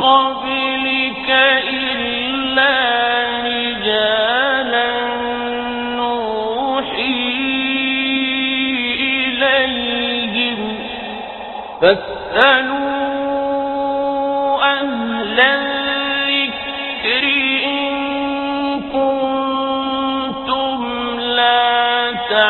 قبلك إلا رجالا نوحي إليهم فاسألوا أهل الذكر إن كنتم لا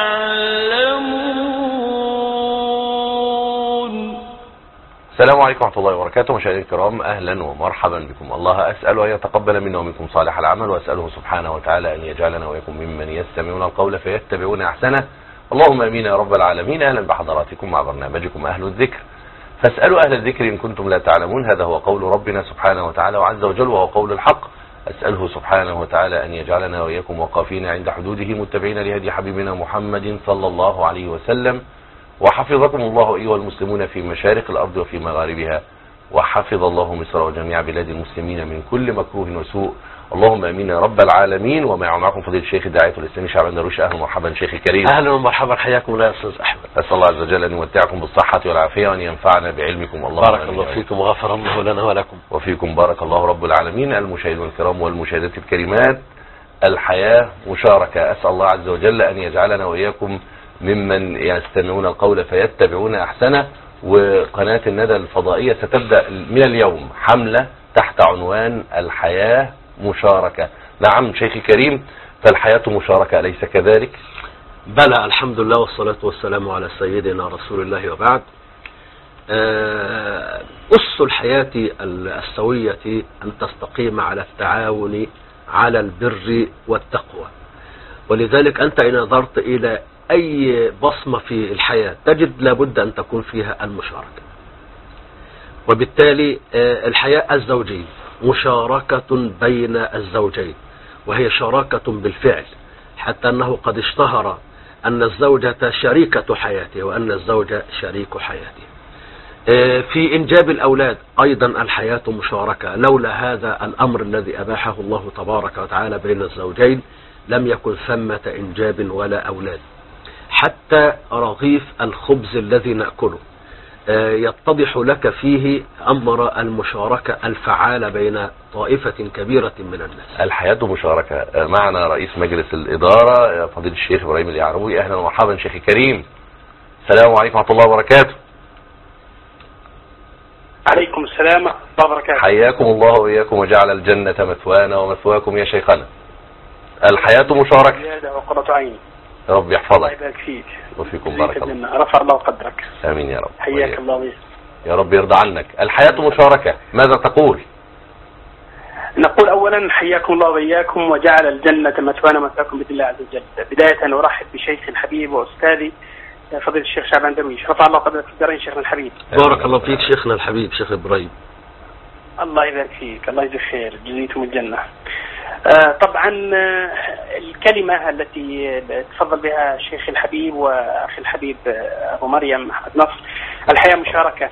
تعلمون. السلام عليكم ورحمة الله وبركاته. مشاهدينا الكرام، أهلا ومرحبا بكم. الله أسأل أن يتقبل منا ومنكم صالح العمل، وأسأله سبحانه وتعالى أن يجعلنا وإياكم ممن يستمعون القول فيتبعون أحسنه. اللهم آمين يا رب العالمين. أهلا بحضراتكم مع برنامجكم أهل الذكر، فاسألوا أهل الذكر إن كنتم لا تعلمون. هذا هو قول ربنا سبحانه وتعالى وعز وجل، وهو قول الحق. أسأله سبحانه وتعالى أن يجعلنا وإياكم وقافين عند حدوده متبعين لهدي حبيبنا محمد صلى الله عليه وسلم. وحفظكم الله أيها المسلمون في مشارق الأرض وفي مغاربها، وحفظ الله مصر وجميع بلاد المسلمين من كل مكروه وسوء. اللهم امين يا رب العالمين. ومعكم فضيله الشيخ الداعية الاسلامي شعبان درويش. اهلا ومرحبا شيخي الكريم. اهلا ومرحبا، حياكم الله يا استاذ احمد. اسال الله عز وجل ان يمتعكم بالصحه والعافيه وان ينفعنا بعلمكم. اللهم بارك الله فيكم وغفر الله لنا ولكم. وفيكم بارك الله رب العالمين. المشاهدين الكرام والمشاهدات الكريمات، الحياه مشاركه. اسال الله عز وجل ان يجعلنا واياكم ممن يستمعون القول فيتبعون احسنه. وقناه الندى الفضائيه ستبدا من اليوم حمله تحت عنوان الحياه مشاركة. نعم شيخي كريم، فالحياة مشاركة، أليس كذلك؟ بلى، الحمد لله والصلاة والسلام على سيدنا رسول الله وبعد. أس الحياة السوية أن تستقيم على التعاون على البر والتقوى. ولذلك أنت إن نظرت إلى أي بصمة في الحياة تجد لابد أن تكون فيها المشاركة. وبالتالي الحياة الزوجية مشاركة بين الزوجين، وهي شراكة بالفعل، حتى أنه قد اشتهر أن الزوجة شريكة حياته وأن الزوج شريك حياته. في إنجاب الأولاد أيضا الحياة مشاركة. لولا هذا الأمر الذي أباحه الله تبارك وتعالى بين الزوجين لم يكن ثمة إنجاب ولا أولاد. حتى رغيف الخبز الذي نأكله يتضح لك فيه أمر المشاركة الفعالة بين طائفة كبيرة من الناس. الحياة مشاركة. معنا رئيس مجلس الإدارة فضيلة الشيخ إبراهيم اليعروي. أهلا ومرحبا شيخي كريم. السلام عليكم ورحمة الله وبركاته. عليكم السلام ورحمة الله وبركاته. حياكم الله وإياكم وجعل الجنة مثوانا ومثواكم يا شيخنا. الحياة مشاركة. زيادة وقرة عين. يا رب يحفظك. الله يبارك فيك. وفيكم بارك الله. رفع الله قدرك. آمين يا رب. حياك الله وياك. يا رب يرضى عنك. الحياة مشاركة، ماذا تقول؟ نقول أولا حياكم الله وإياكم وجعل الجنة مثوانا ومثواكم بإذن الله عز وجل. بداية أرحب بشيخ الحبيب وأستاذي فضيلة الشيخ شعبان درويش. رفع الله قدرك في الدارين شيخنا الحبيب. بارك الله فيك شيخنا الحبيب شيخ إبراهيم. الله يبارك فيك، الله يجزيك خير، جزيتم الجنة. طبعا الكلمة التي تفضل بها الشيخ الحبيب وأخي الحبيب أبو مريم أحمد نصر، الحياة مشاركة،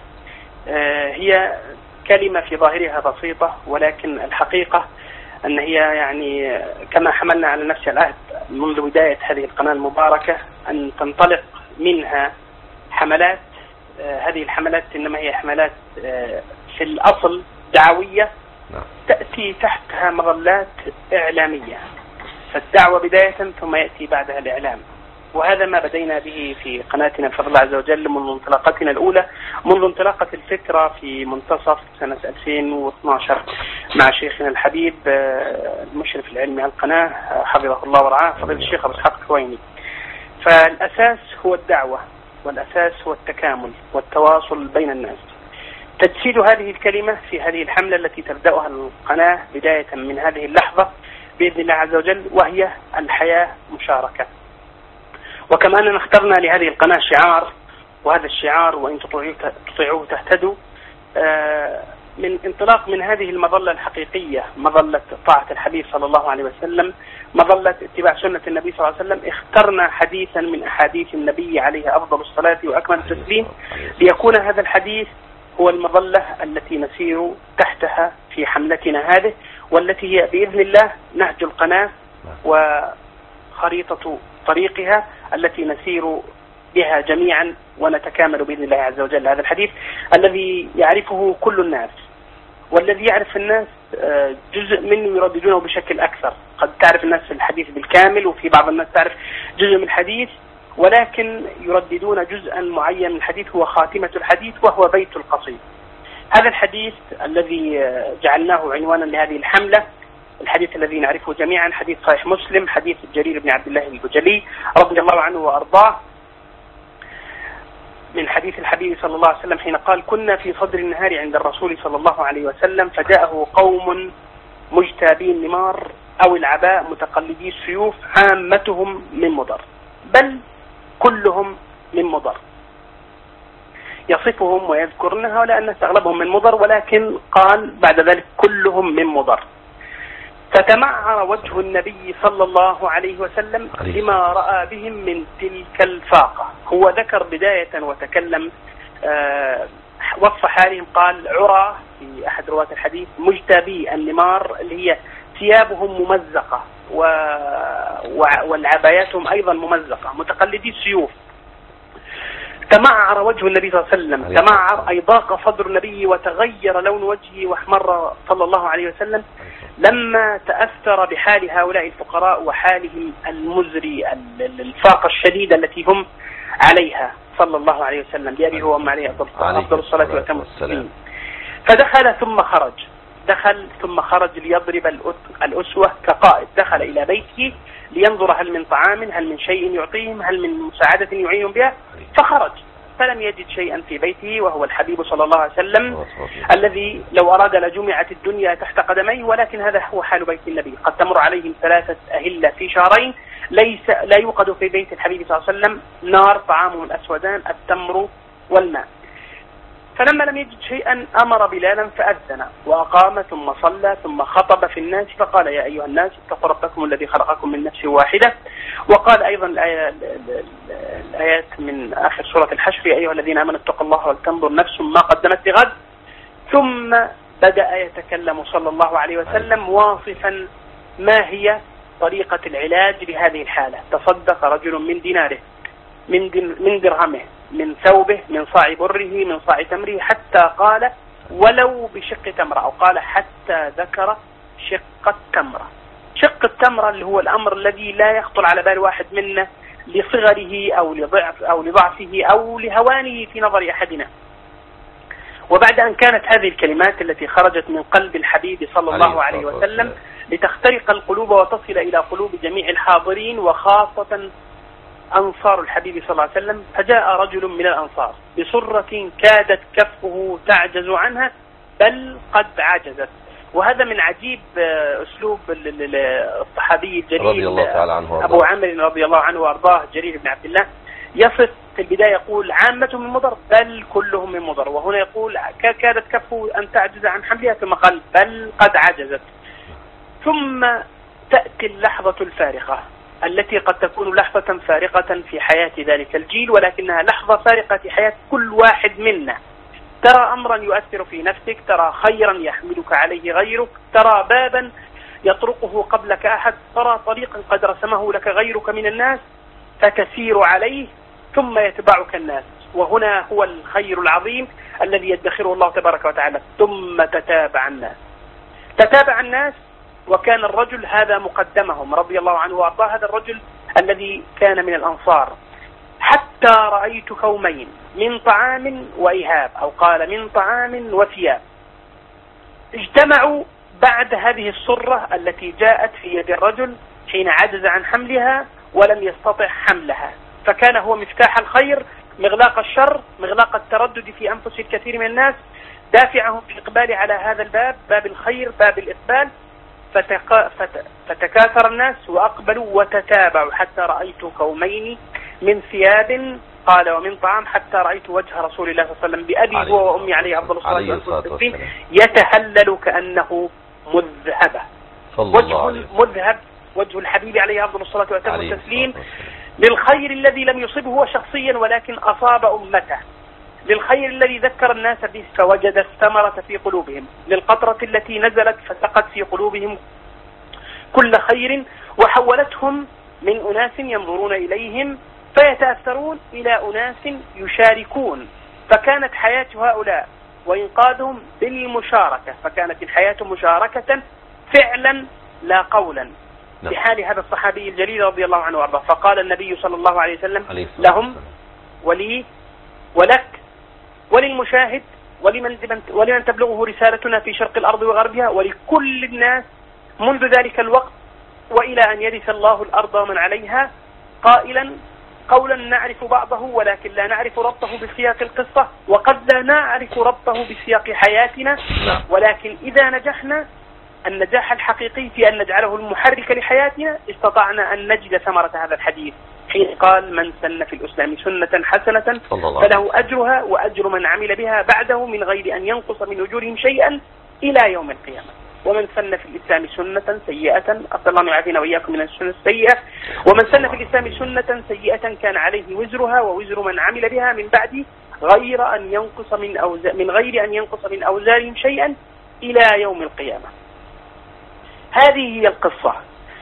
هي كلمة في ظاهرها بسيطة، ولكن الحقيقة أن هي يعني كما حملنا على نفس العهد منذ بداية هذه القناة المباركة أن تنطلق منها حملات. هذه الحملات إنما هي حملات في الأصل دعوية تأتي تحتها مظلات إعلامية. فالدعوة بداية ثم يأتي بعدها الإعلام، وهذا ما بدينا به في قناتنا بفضل الله عز وجل منذ انطلاقتنا الأولى، منذ انطلاقة الفكرة في منتصف سنة 2012 مع شيخنا الحبيب المشرف العلمي على القناة حفظه الله ورعاه فضيلة الشيخ أبو إسحاق الحويني. فالأساس هو الدعوة، والأساس هو التكامل والتواصل بين الناس. تجسيد هذه الكلمة في هذه الحملة التي تبدأها القناة بداية من هذه اللحظة بإذن الله عز وجل، وهي الحياة مشاركة. وكما أننا اخترنا لهذه القناة شعار، وهذا الشعار وإن تطيعوه تهتدوا، من انطلاق من هذه المظلة الحقيقية، مظلة طاعة الحبيب صلى الله عليه وسلم، مظلة اتباع سنة النبي صلى الله عليه وسلم، اخترنا حديثا من أحاديث النبي عليه أفضل الصلاة وأكمل التسليم ليكون هذا الحديث هو المظلة التي نسير تحتها في حملتنا هذه، والتي هي بإذن الله نهج القناة وخريطة طريقها التي نسير بها جميعا ونتكامل بإذن الله عز وجل. هذا الحديث الذي يعرفه كل الناس والذي يعرف الناس جزء منه يرددونه بشكل أكثر. قد تعرف الناس الحديث بالكامل، وفي بعض الناس تعرف جزء من الحديث، ولكن يرددون جزءا معين من الحديث هو خاتمة الحديث وهو بيت القصيد. هذا الحديث الذي جعلناه عنوانا لهذه الحملة، الحديث الذي نعرفه جميعا، حديث صحيح مسلم، حديث جرير بن عبد الله البجلي رضي الله عنه وأرضاه، من حديث الحبيب صلى الله عليه وسلم حين قال: كنا في صدر النهار عند الرسول صلى الله عليه وسلم فجاءه قوم مجتابي النمار أو العباء متقلدي السيوف، عامتهم من مضر، بل كلهم من مضر. يصفهم ويذكرنها لأن أغلبهم من مضر، ولكن قال بعد ذلك كلهم من مضر. فتمعر وجه النبي صلى الله عليه وسلم لما رأى بهم من تلك الفاقة. هو ذكر بداية وتكلم وصف حالهم، قال عرى في أحد رواة الحديث مجتبي النمار، اللي هي ثيابهم ممزقة والعباياتهم أيضا ممزقة، متقلدي السيوف. تمعر وجه النبي صلى الله عليه وسلم، تمعر أي ضاق صدر النبي وتغير لون وجهه واحمر صلى الله عليه وسلم لما تأثر بحال هؤلاء الفقراء وحالهم المزري، الفاقة الشديدة التي هم عليها صلى الله عليه وسلم، بأبيه وأم عليه أفضل الصلاة وأتم التسليم. فدخل ثم خرج ليضرب الأسوة كقائد. دخل إلى بيته لينظر هل من طعام، هل من شيء يعطيهم، هل من مساعدة يعينهم بها، فخرج فلم يجد شيئا في بيته، وهو الحبيب صلى الله عليه وسلم الذي لو أراد لجمعت الدنيا تحت قدميه، ولكن هذا هو حال بيت النبي. قد تمر عليهم 3 أهلة في شهرين لا يوقد في بيت الحبيب صلى الله عليه وسلم نار، طعامه الأسودان التمر والماء. فلما لم يجد شيئا أمر بلالا فأذن وأقام ثم صلى ثم خطب في الناس فقال: يا أيها الناس اتقوا ربكم الذي خلقكم من نفس واحدة. وقال أيضا الآيات من آخر سورة الحشر: يا أيها الذين آمنوا اتقوا الله ولتنظر نفس ما قدمت لغد. ثم بدأ يتكلم صلى الله عليه وسلم واصفا ما هي طريقة العلاج لهذه الحالة. تصدق رجل من ديناره، من درهمه، من ثوبه، من صاع بره، من صاع تمره، حتى قال ولو بشق تمرة، أو قال حتى ذكر شق التمرة. شق التمرة اللي هو الأمر الذي لا يخطر على بال واحد منا لصغره أو لضعفه أو لهوانه في نظر أحدنا. وبعد أن كانت هذه الكلمات التي خرجت من قلب الحبيب صلى الله عليه وسلم لتخترق القلوب وتصل إلى قلوب جميع الحاضرين وخاصة أنصار الحبيب صلى الله عليه وسلم، فجاء رجل من الأنصار بصرة كادت كفه تعجز عنها بل قد عجزت. وهذا من عجيب أسلوب الصحابي الجليل رضي الله تعالى عنه أبو عمرو رضي الله عنه وأرضاه جرير بن عبد الله. يصف في البداية يقول عامتهم من مضر بل كلهم من مضر، وهنا يقول كادت كفه أن تعجز عن حملها، ثم قال بل قد عجزت. ثم تأتي اللحظة الفارقة التي قد تكون لحظة فارقة في حياة ذلك الجيل، ولكنها لحظة فارقة في حياة كل واحد منا. ترى أمرا يؤثر في نفسك، ترى خيرا يحملك عليه غيرك، ترى بابا يطرقه قبلك أحد، ترى طريقا قد رسمه لك غيرك من الناس فتسير عليه ثم يتبعك الناس. وهنا هو الخير العظيم الذي يدخره الله تبارك وتعالى. ثم تتابع الناس وكان الرجل هذا مقدمهم رضي الله عنه وأرضاه، هذا الرجل الذي كان من الأنصار. حتى رأيت كومين من طعام وإهاب، أو قال من طعام وثياب، اجتمعوا بعد هذه الصرة التي جاءت في يد الرجل حين عجز عن حملها ولم يستطع حملها، فكان هو مفتاح الخير، مغلاق الشر، مغلاق التردد في أنفس الكثير من الناس، دافعهم في الإقبال على هذا الباب، باب الخير، باب الإقبال. فتكاثر الناس وأقبلوا وتتابعوا حتى رأيت كومين من ثياب، قال ومن طعام، حتى رأيت وجه رسول الله صلى الله عليه وسلم بأبي هو وأمي عليه أفضل الصلاة والسلام يتهلل كأنه مذهبة. وجه مذهب، وجه الحبيب عليه أفضل الصلاة والتسليم للخير الذي لم يصبه هو شخصيا ولكن أصاب أمته، للخير الذي ذكر الناس به فوجد الثمرة في قلوبهم، للقطرة التي نزلت فسقت في قلوبهم كل خير وحولتهم من أناس ينظرون إليهم فيتأثرون إلى أناس يشاركون. فكانت حياة هؤلاء وإنقاذهم بالمشاركة، فكانت الحياة مشاركة فعلا لا قولا بحال هذا الصحابي الجليل رضي الله عنه وارضاه. فقال النبي صلى الله عليه وسلم لهم ولي ولك وللمشاهد ولمن تبلغه رسالتنا في شرق الأرض وغربها ولكل الناس منذ ذلك الوقت وإلى أن يرث الله الأرض ومن عليها، قائلا قولا نعرف بعضه ولكن لا نعرف ربطه بسياق القصة، وقد لا نعرف ربطه بسياق حياتنا، ولكن إذا نجحنا النجاح الحقيقي في أن نجعله المحرك لحياتنا استطعنا أن نجد ثمرة هذا الحديث حين قال من سن في الإسلام سنة حسنة فله أجرها وأجر من عمل بها بعده من غير أن ينقص من أجورهم شيئا إلى يوم القيامة. ومن سن في الإسلام سنة سيئة، أسأل الله أن يعافينا وإياكم من السنة السيئة، ومن سن في الإسلام سنة سيئة كان عليه وزرها ووزر من عمل بها من بعد غير أن ينقص من أوزارهم شيئا إلى يوم القيامة. هذه هي القصة،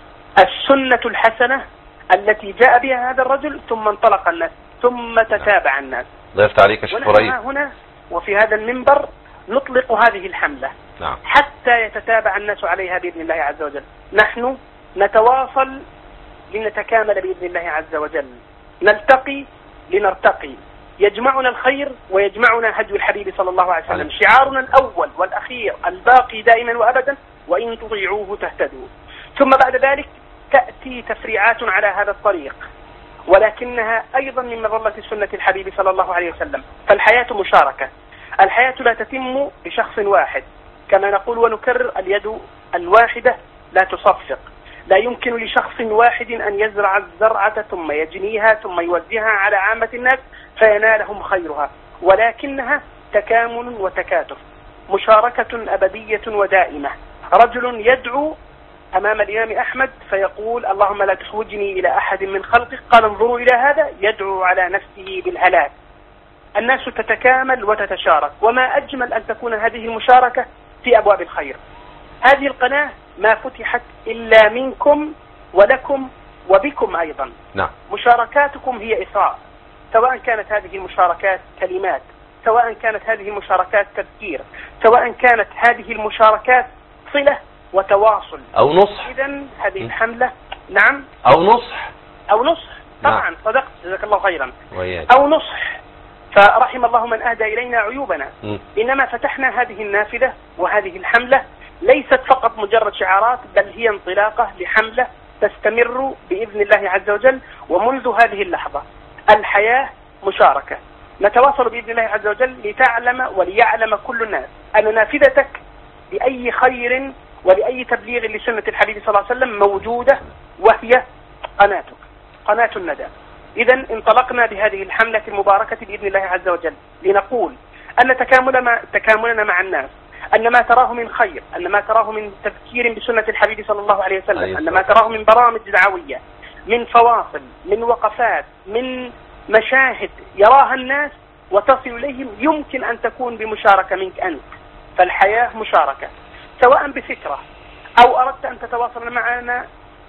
السنة الحسنة التي جاء بها هذا الرجل ثم انطلق الناس ثم تتابع الناس. ضيفت عليك شيخ إبراهيم هنا وفي هذا المنبر نطلق هذه الحملة حتى يتتابع الناس عليها بإذن الله عز وجل. نحن نتواصل لنتكامل بإذن الله عز وجل، نلتقي لنرتقي، يجمعنا الخير ويجمعنا هدي الحبيب صلى الله عليه وسلم. شعارنا الأول والأخير الباقي دائما وأبدا وإن تطيعوه تهتدوا. ثم بعد ذلك تأتي تفريعات على هذا الطريق، ولكنها أيضا من مظلة سنة الحبيب صلى الله عليه وسلم. فالحياة مشاركة، الحياة لا تتم بشخص واحد، كما نقول ونكرر اليد الواحدة لا تصفق. لا يمكن لشخص واحد أن يزرع الزرعة ثم يجنيها ثم يوزعها على عامة الناس فينالهم خيرها، ولكنها تكامل وتكاتف، مشاركة أبدية ودائمة. رجل يدعو أمام الإمام أحمد فيقول اللهم لا تحوجني إلى أحد من خلقك، قال انظروا إلى هذا يدعو على نفسه بالهلاك. الناس تتكامل وتتشارك، وما أجمل أن تكون هذه المشاركة في أبواب الخير. هذه القناة ما فتحت إلا منكم ولكم وبكم أيضا. مشاركاتكم هي إثراء، سواء كانت هذه المشاركات كلمات، سواء كانت هذه المشاركات تذكير، سواء كانت هذه المشاركات صلة وتواصل أو نصح. إذن هذه الحملة نعم أو نصح طبعا صدقت جزاك الله خيرا أو نصح. فرحم الله من أهدى إلينا عيوبنا. إنما فتحنا هذه النافذة وهذه الحملة ليست فقط مجرد شعارات، بل هي انطلاقة لحملة تستمر بإذن الله عز وجل. ومنذ هذه اللحظة الحياة مشاركة، نتواصل بإذن الله عز وجل لتعلم وليعلم كل الناس أن نافذتك لأي خير ولأي تبليغ لسنة الحبيب صلى الله عليه وسلم موجودة، وهي قناتك، قناة الندى. إذن انطلقنا بهذه الحملة المباركة بإذن الله عز وجل لنقول أن تكاملنا مع الناس، أن ما تراه من خير، أن ما تراه من تذكير بسنة الحبيب صلى الله عليه وسلم، أن ما تراه من برامج دعوية، من فواصل، من وقفات، من مشاهد يراها الناس وتصل إليهم، يمكن أن تكون بمشاركة منك أنت. فالحياة مشاركة، سواء بفكرة أو أردت أن تتواصل معنا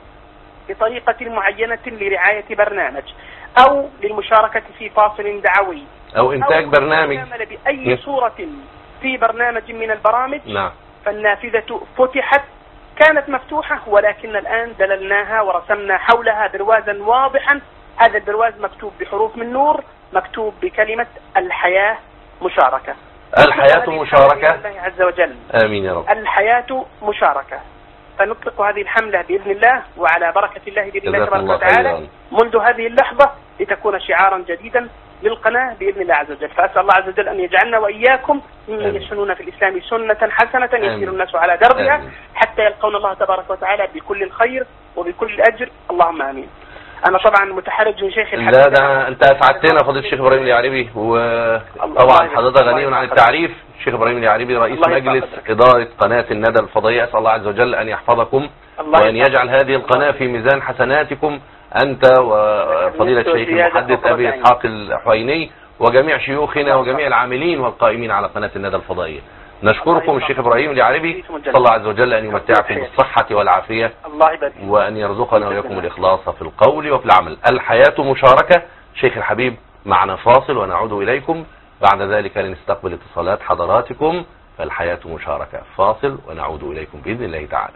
بطريقة معينة لرعاية برنامج أو للمشاركة في فاصل دعوي أو إنتاج برنامج بأي صورة في برنامج من البرامج. فالنافذة فتحت، كانت مفتوحة، ولكن الآن دللناها ورسمنا حولها بروازا واضحا. هذا البرواز مكتوب بحروف من نور، مكتوب بكلمة الحياة مشاركة. الحياة مشاركة الله عز وجل. آمين يا رب. الحياة مشاركة. فنطلق هذه الحملة بإذن الله وعلى بركة الله بإذن الله تبارك وتعالى منذ هذه اللحظة لتكون شعارا جديدا للقناة بإذن الله عز وجل. فأسأل الله عز وجل أن يجعلنا وإياكم ممن يسنون في الإسلام سنة حسنة يسير الناس على دربها حتى يلقون الله تبارك وتعالى بكل الخير وبكل الأجر. اللهم آمين. أنا طبعا متحرج من شيخ الحبيب. لا ده أنت أسعدتنا فضيلة الشيخ إبراهيم اليعربي، وطبعا حضرتك غني عن التعريف. الشيخ إبراهيم اليعربي رئيس مجلس إدارة قناة الندى الفضائية، أسأل الله عز وجل أن يحفظكم وأن يجعل هذه القناة في ميزان حسناتكم أنت وفضيلة الشيخ المحدث أبي إسحاق الحويني وجميع شيوخنا وجميع العاملين والقائمين على قناة الندى الفضائية. نشكركم الشيخ إبراهيم اليعربي، صلى الله عز وجل أن يمتعكم بالصحة والعافية وأن يرزقنا وإياكم الإخلاص في القول وفي العمل. الحياة مشاركة. شيخ الحبيب معنا فاصل ونعود إليكم بعد ذلك لنستقبل اتصالات حضراتكم، فالحياة مشاركة. فاصل ونعود إليكم بإذن الله تعالى.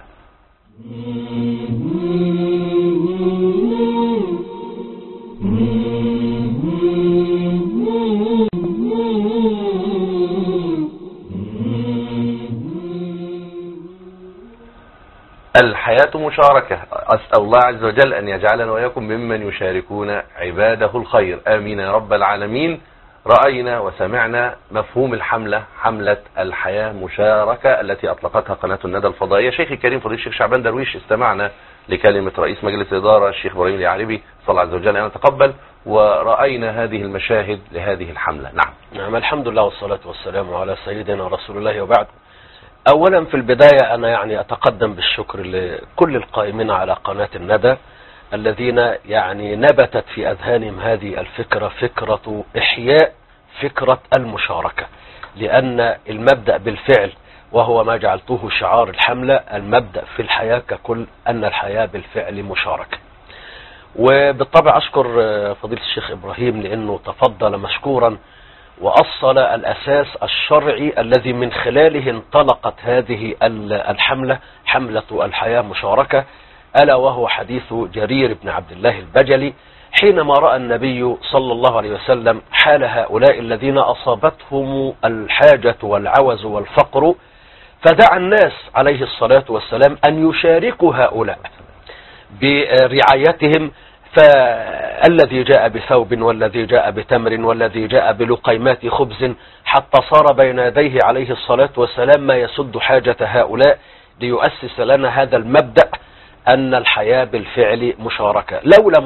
الحياة مشاركة. أسأل الله عز وجل أن يجعلنا وإياكم ممن يشاركون عباده الخير، آمين يا رب العالمين. رأينا وسمعنا مفهوم الحملة، حملة الحياة مشاركة التي أطلقتها قناة الندى الفضائية. شيخ الكريم فضيلة الشيخ شعبان درويش، استمعنا لكلمة رئيس مجلس الإدارة الشيخ إبراهيم اليعربي، صلى الله عز وجل أن يتقبل، ورأينا هذه المشاهد لهذه الحملة. نعم، الحمد لله والصلاة والسلام على سيدنا رسول الله، وبعد. أولا في البداية أنا يعني أتقدم بالشكر لكل القائمين على قناة الندى الذين يعني نبتت في أذهانهم هذه الفكرة، فكرة إحياء فكرة المشاركة، لأن المبدأ بالفعل وهو ما جعلته شعار الحملة، المبدأ في الحياة ككل أن الحياة بالفعل مشاركة. وبالطبع أشكر فضيلة الشيخ إبراهيم لأنه تفضل مشكورا وأصل الأساس الشرعي الذي من خلاله انطلقت هذه الحملة، حملة الحياة مشاركة، ألا وهو حديث جرير بن عبد الله البجلي حينما رأى النبي صلى الله عليه وسلم حال هؤلاء الذين أصابتهم الحاجة والعوز والفقر، فدعا الناس عليه الصلاة والسلام أن يشاركوا هؤلاء برعايتهم، فالذي جاء بثوب والذي جاء بتمر والذي جاء بلقيمات خبز، حتى صار بين يديه عليه الصلاة والسلام ما يسد حاجة هؤلاء، ليؤسس لنا هذا المبدأ أن الحياة بالفعل مشاركة. لولا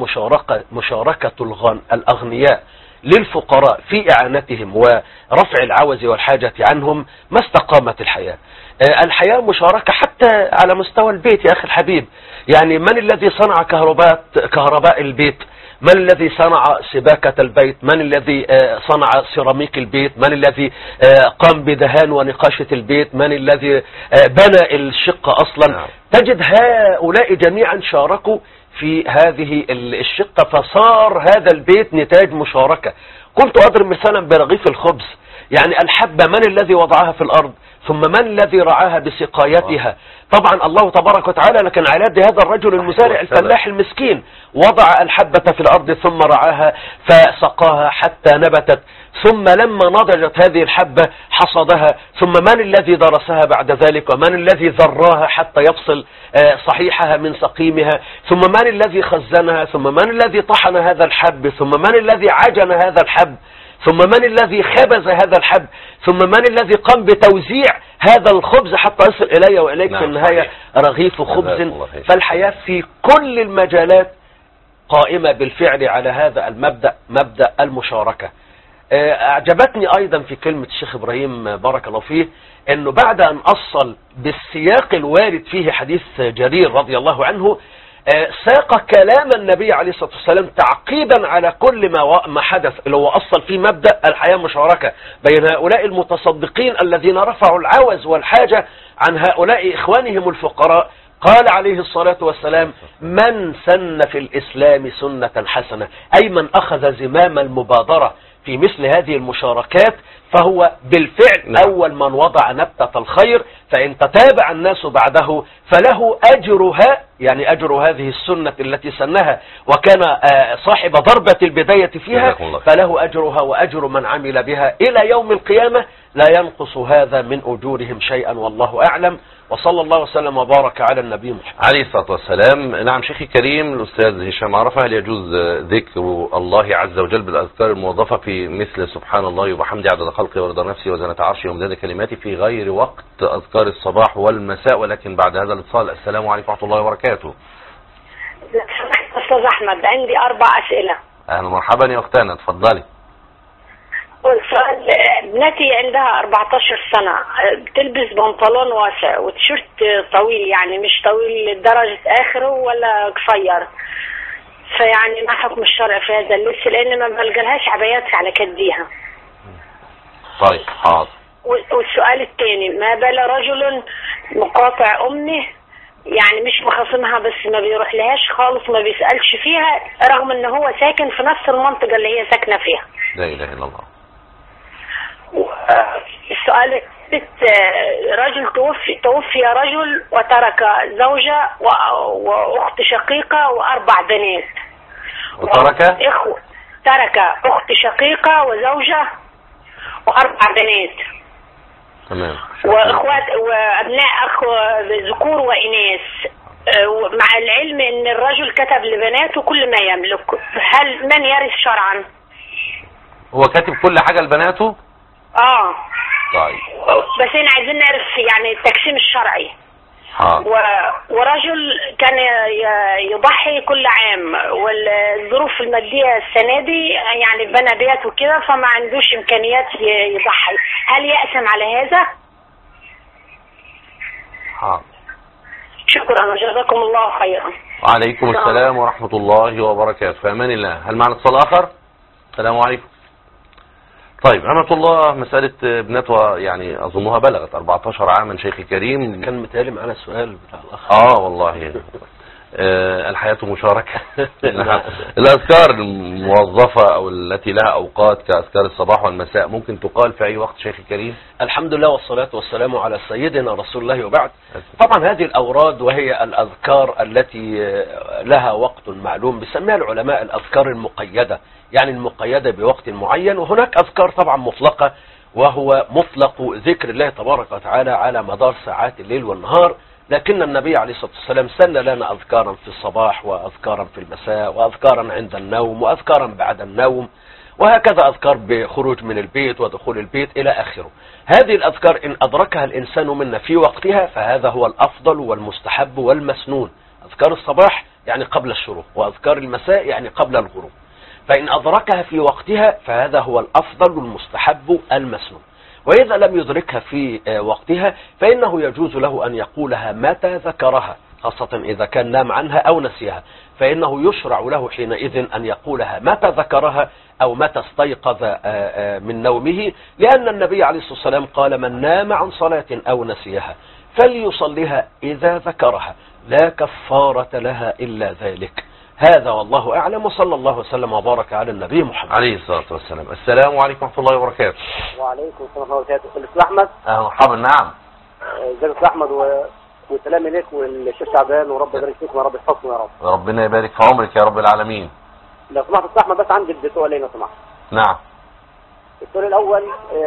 مشاركة الأغنياء للفقراء في إعانتهم ورفع العوز والحاجة عنهم ما استقامت الحياة. الحياة مشاركة حتى على مستوى البيت يا أخي الحبيب. يعني من الذي صنع كهرباء البيت؟ من الذي صنع سباكة البيت؟ من الذي صنع سيراميك البيت؟ من الذي قام بدهان ونقاشة البيت؟ من الذي بنى الشقة أصلا؟ تجد هؤلاء جميعا شاركوا في هذه الشقة، فصار هذا البيت نتاج مشاركة. كنت أضرب مثلا برغيف الخبز، يعني الحبة من الذي وضعها في الأرض؟ ثم من الذي رعاها بسقايتها؟ طبعا الله تبارك وتعالى، لكن على يد هذا الرجل المزارع الفلاح المسكين وضع الحبة في الأرض ثم رعاها فسقاها حتى نبتت، ثم لما نضجت هذه الحبة حصدها، ثم من الذي درسها بعد ذلك، ومن الذي ذراها حتى يفصل صحيحها من سقيمها، ثم من الذي خزنها، ثم من الذي طحن هذا الحب، ثم من الذي عجن هذا الحب، ثم من الذي خبز هذا الحب، ثم من الذي قام بتوزيع هذا الخبز حتى يصل إلي وإليك في النهاية رغيف خبز. فالحياة في كل المجالات قائمة بالفعل على هذا المبدأ، مبدأ المشاركة. أعجبتني أيضا في كلمة الشيخ إبراهيم بارك الله فيه أنه بعد أن أصل بالسياق الوارد فيه حديث جرير رضي الله عنه، ساق كلام النبي عليه الصلاة والسلام تعقيبا على كل ما حدث، اللي هو أصل فيه مبدأ الحياة مشاركة بين هؤلاء المتصدقين الذين رفعوا العوز والحاجة عن هؤلاء إخوانهم الفقراء. قال عليه الصلاة والسلام: من سن في الإسلام سنة حسنة، أي من أخذ زمام المبادرة في مثل هذه المشاركات فهو بالفعل أول من وضع نبتة الخير، فإن تتابع الناس بعده فله أجرها، يعني أجر هذه السنة التي سنها وكان صاحب ضربة البداية فيها، فله أجرها وأجر من عمل بها إلى يوم القيامة، لا ينقص هذا من أجورهم شيئا، والله أعلم. وصلى الله وسلم وبارك على النبي محمد عليه الصلاة والسلام. نعم شيخي الكريم الأستاذ هشام عرفة، هل يجوز ذكر الله عز وجل بالأذكار الموظفة في مثل سبحان الله وبحمده عدد خلقه ورضا نفسه وزنة عرشه ومداد كلماته في غير وقت أذكار الصباح والمساء؟ ولكن بعد هذا الاتصال، السلام عليكم ورحمة الله وبركاته. أستاذ أحمد، عندي 4 أسئلة. أهلا مرحبا يا أختنا، اتفضلي. والسؤال: ابنتي عندها 14 سنة، بتلبس بنطلون واسع وتيشيرت طويل، يعني مش طويل لدرجة آخره ولا قصير، فيعني ما حكم الشرع في هذا اللبس؟ لأن ما بلقلهاش عبايات على كديها. طيب حاضر. والسؤال الثاني: ما بال رجل مقاطع أمه، يعني مش مخاصمها بس ما بيروح لهاش خالص، ما بيسألش فيها، رغم ان هو ساكن في نفس المنطقة اللي هي ساكنة فيها. لا إله إلا الله. السؤال رجل توفي رجل وترك زوجة وأخت شقيقة وأربع بنات. ترك أخت شقيقة وزوجة وأربع بنات. تمام. وأخوات وأبناء أخ ذكور وإناث، مع العلم أن الرجل كتب لبناته كل ما يملك. هل من يرث شرعا؟ هو كاتب كل حاجة لبناته؟ طيب. بس هنا عايزين نعرف يعني التقسيم الشرعي. ورجل كان يضحي كل عام، والظروف المادية السنة دي يعني بنى بيت وكده فما عندوش إمكانيات يضحي، هل يقسم على هذا؟ شكرا وجزاكم الله خيرا. وعليكم السلام ورحمة الله وبركاته. في أمان الله. هل معنا اتصال آخر؟ السلام عليكم. طيب أمة الله، مسألة ابنتها يعني أظنها بلغت 14 عاما شيخي كريم. كان متهيألي معنا السؤال بتاع الأخ. والله الحياة مشاركة. الأذكار الموظفة أو التي لها أوقات كأذكار الصباح والمساء ممكن تقال في أي وقت شيخي كريم؟ الحمد لله والصلاة والسلام على سيدنا رسول الله وبعد. طبعا هذه الأوراد وهي الأذكار التي لها وقت معلوم بيسميها العلماء الأذكار المقيدة، يعني المقيدة بوقت معين. وهناك أذكار طبعا مطلقة، وهو مطلق ذكر الله تبارك وتعالى على مدار ساعات الليل والنهار، لكن النبي عليه الصلاة والسلام سن لنا أذكارا في الصباح وأذكارا في المساء وأذكارا عند النوم وأذكارا بعد النوم، وهكذا أذكار بخروج من البيت ودخول البيت إلى آخره. هذه الأذكار إن أدركها الإنسان منا في وقتها فهذا هو الأفضل والمستحب والمسنون. أذكار الصباح يعني قبل الشروق، وأذكار المساء يعني قبل الغروب. فإن أدركها في وقتها فهذا هو الأفضل والمستحب المسنون. وإذا لم يدركها في وقتها فإنه يجوز له أن يقولها متى ذكرها، خاصة إذا كان نام عنها أو نسيها، فإنه يشرع له حينئذ أن يقولها متى ذكرها أو متى استيقظ من نومه، لأن النبي عليه الصلاة والسلام قال: من نام عن صلاة أو نسيها فليصليها إذا ذكرها، لا كفارة لها إلا ذلك. هذا والله أعلم، وصلى الله وسلم وبارك على النبي محمد عليه الصلاة والسلام. السلام عليكم ورحمة الله وبركاته. وعليكم السلام ورحمة الله وبركاته. الأستاذ أحمد. مرحبا. نعم. ازيك يا أستاذ أحمد، والسلام إليك والشيخ شعبان، ورب يبارك فيكم ورب يحفظكم يا رب. ربنا يبارك في عمرك يا رب العالمين. لو سمحت يا أستاذ أحمد، بس عندي سؤالين لو سمحت. نعم. السؤال الأول،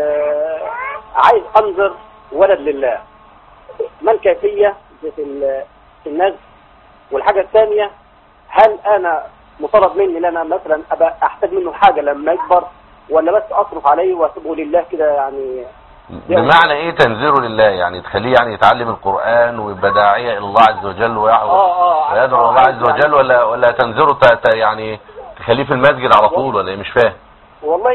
عايز أنظر ولد لله، ما الكيفية في النزل؟ والحاجة الثانية، هل انا مطالب مني ان انا مثلا ابقى احتاج منه حاجه لما يكبر، ولا بس اصرف عليه واسيبه لله كده؟ يعني بمعنى ايه تنذيره لله؟ يعني تخليه يعني يتعلم القرآن ويبقى داعية الى الله عز وجل ويدعو الله عز وجل، ولا تنذيره يعني تخليه في المسجد على طول، ولا ايه؟ مش فاهم والله.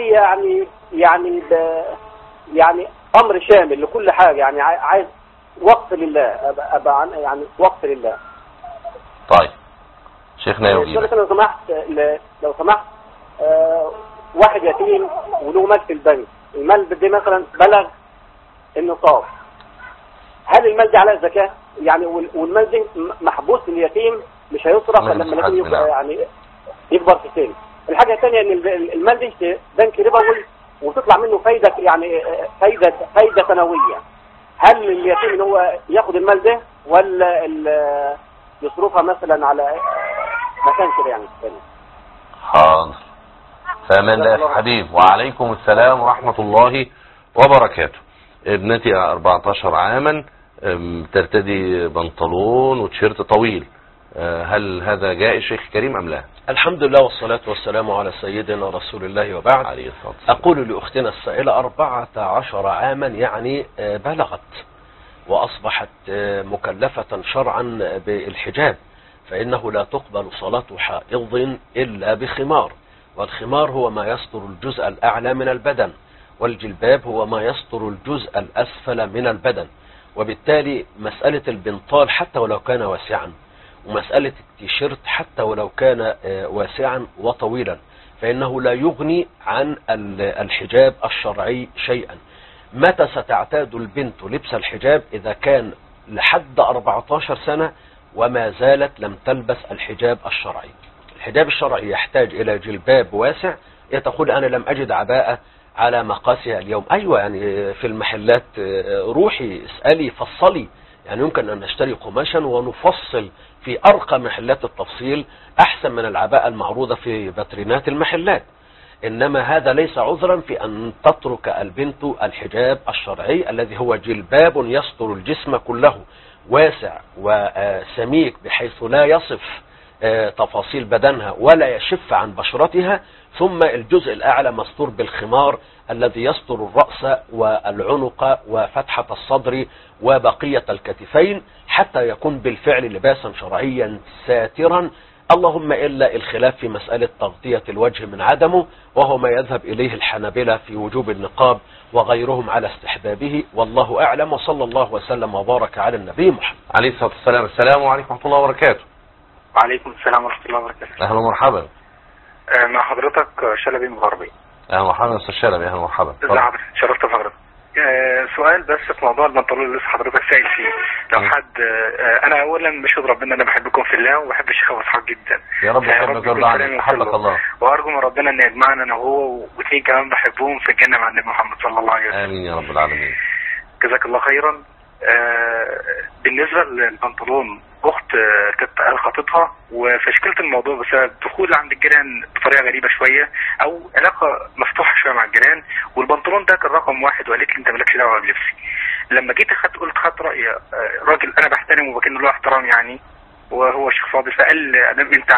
يعني امر شامل لكل حاجه، يعني عايز وقف لله، ابقى يعني وقف لله. طيب شيخنا يوجد. لو سمحت واحد يتيم وله مال في البنك، المال ده مثلا بلغ النصاب، هل المال ده عليه زكاة؟ يعني والمال ده محبوس لليتيم مش هيصرف لما اليتيم يبقى يعني يكبر في السن. الحاجة الثانية ان المال ده بنك ربوي وتطلع منه فايدة، يعني فايدة سنوية، هل اليتيم ان هو ياخد المال ده ولا يصرفها مثلا على مكان كده يعني؟ حاضر. فأمان الله يا حبيب. وعليكم السلام ورحمة الله وبركاته. ابنتي 14 عاما ترتدي بنطلون وتيشيرت طويل، هل هذا جائز شيخ كريم أم لا؟ الحمد لله والصلاة والسلام على سيدنا رسول الله وبعد. عليه الصلاة والسلام. أقول لأختنا السائلة 14 عاما يعني بلغت وأصبحت مكلفة شرعا بالحجاب، فإنه لا تقبل صلاة حائض إلا بخمار، والخمار هو ما يستر الجزء الأعلى من البدن، والجلباب هو ما يستر الجزء الأسفل من البدن. وبالتالي مسألة البنطال حتى ولو كان واسعا، ومسألة التيشيرت حتى ولو كان واسعا وطويلا، فإنه لا يغني عن الحجاب الشرعي شيئا. متى ستعتاد البنت لبس الحجاب؟ إذا كان لحد 14 سنة وما زالت لم تلبس الحجاب الشرعي. الحجاب الشرعي يحتاج إلى جلباب واسع. تقول أنا لم أجد عباءة على مقاسها اليوم. أيوة يعني في المحلات روحي اسألي فصلي، يعني يمكن أن نشتري قماشا ونفصل في أرقى محلات التفصيل أحسن من العباءة المعروضة في فاترينات المحلات. إنما هذا ليس عذرا في أن تترك البنت الحجاب الشرعي الذي هو جلباب يستر الجسم كله، واسع وسميك بحيث لا يصف تفاصيل بدنها ولا يشف عن بشرتها، ثم الجزء الأعلى مستور بالخمار الذي يستر الرأس والعنق وفتحة الصدر وبقية الكتفين، حتى يكون بالفعل لباسا شرعيا ساترا. اللهم إلا الخلاف في مسألة تغطية الوجه من عدمه، وهو ما يذهب إليه الحنابلة في وجوب النقاب وغيرهم على استحبابه، والله أعلم. وصلى الله وسلم وبارك على النبي محمد عليه الصلاة والسلام. السلام عليكم ورحمة الله وبركاته. وعليكم السلام ورحمة الله وبركاته. أهلا ومرحبا. مع حضرتك شلبي مغربي. أهلا ومرحبا أستاذ شلبي. أهلا ومرحبا. ازي حضرتك؟ شرفت بحضرتك. سؤال بس في موضوع البنطلون اللي لسه حضرتك سائل فيه. لو حد انا اولا بشهد ربنا انا بحبكم في الله وبحب الشيخ ابو اسحاق جدا. يا رب يحبك ويرضى عنك. حبك الله. وارجو من ربنا ان يجمعنا انا وهو واثنين كمان بحبهم في الجنه مع النبي محمد صلى الله عليه وسلم. امين يا رب العالمين. جزاك الله خيرا. بالنسبه للبنطلون، اخت كانت خطيبها وفشكلت الموضوع بسبب دخول عند الجيران بطريقه غريبه شويه، او علاقه مفتوحه شويه مع الجيران، والبنطلون ده كان رقم واحد وقالت لي انت مالكش دعوه بلبسي. لما جيت خدت راي راجل انا بحترمه وبكن له احترام يعني، وهو شيخ فاضل، فقال انت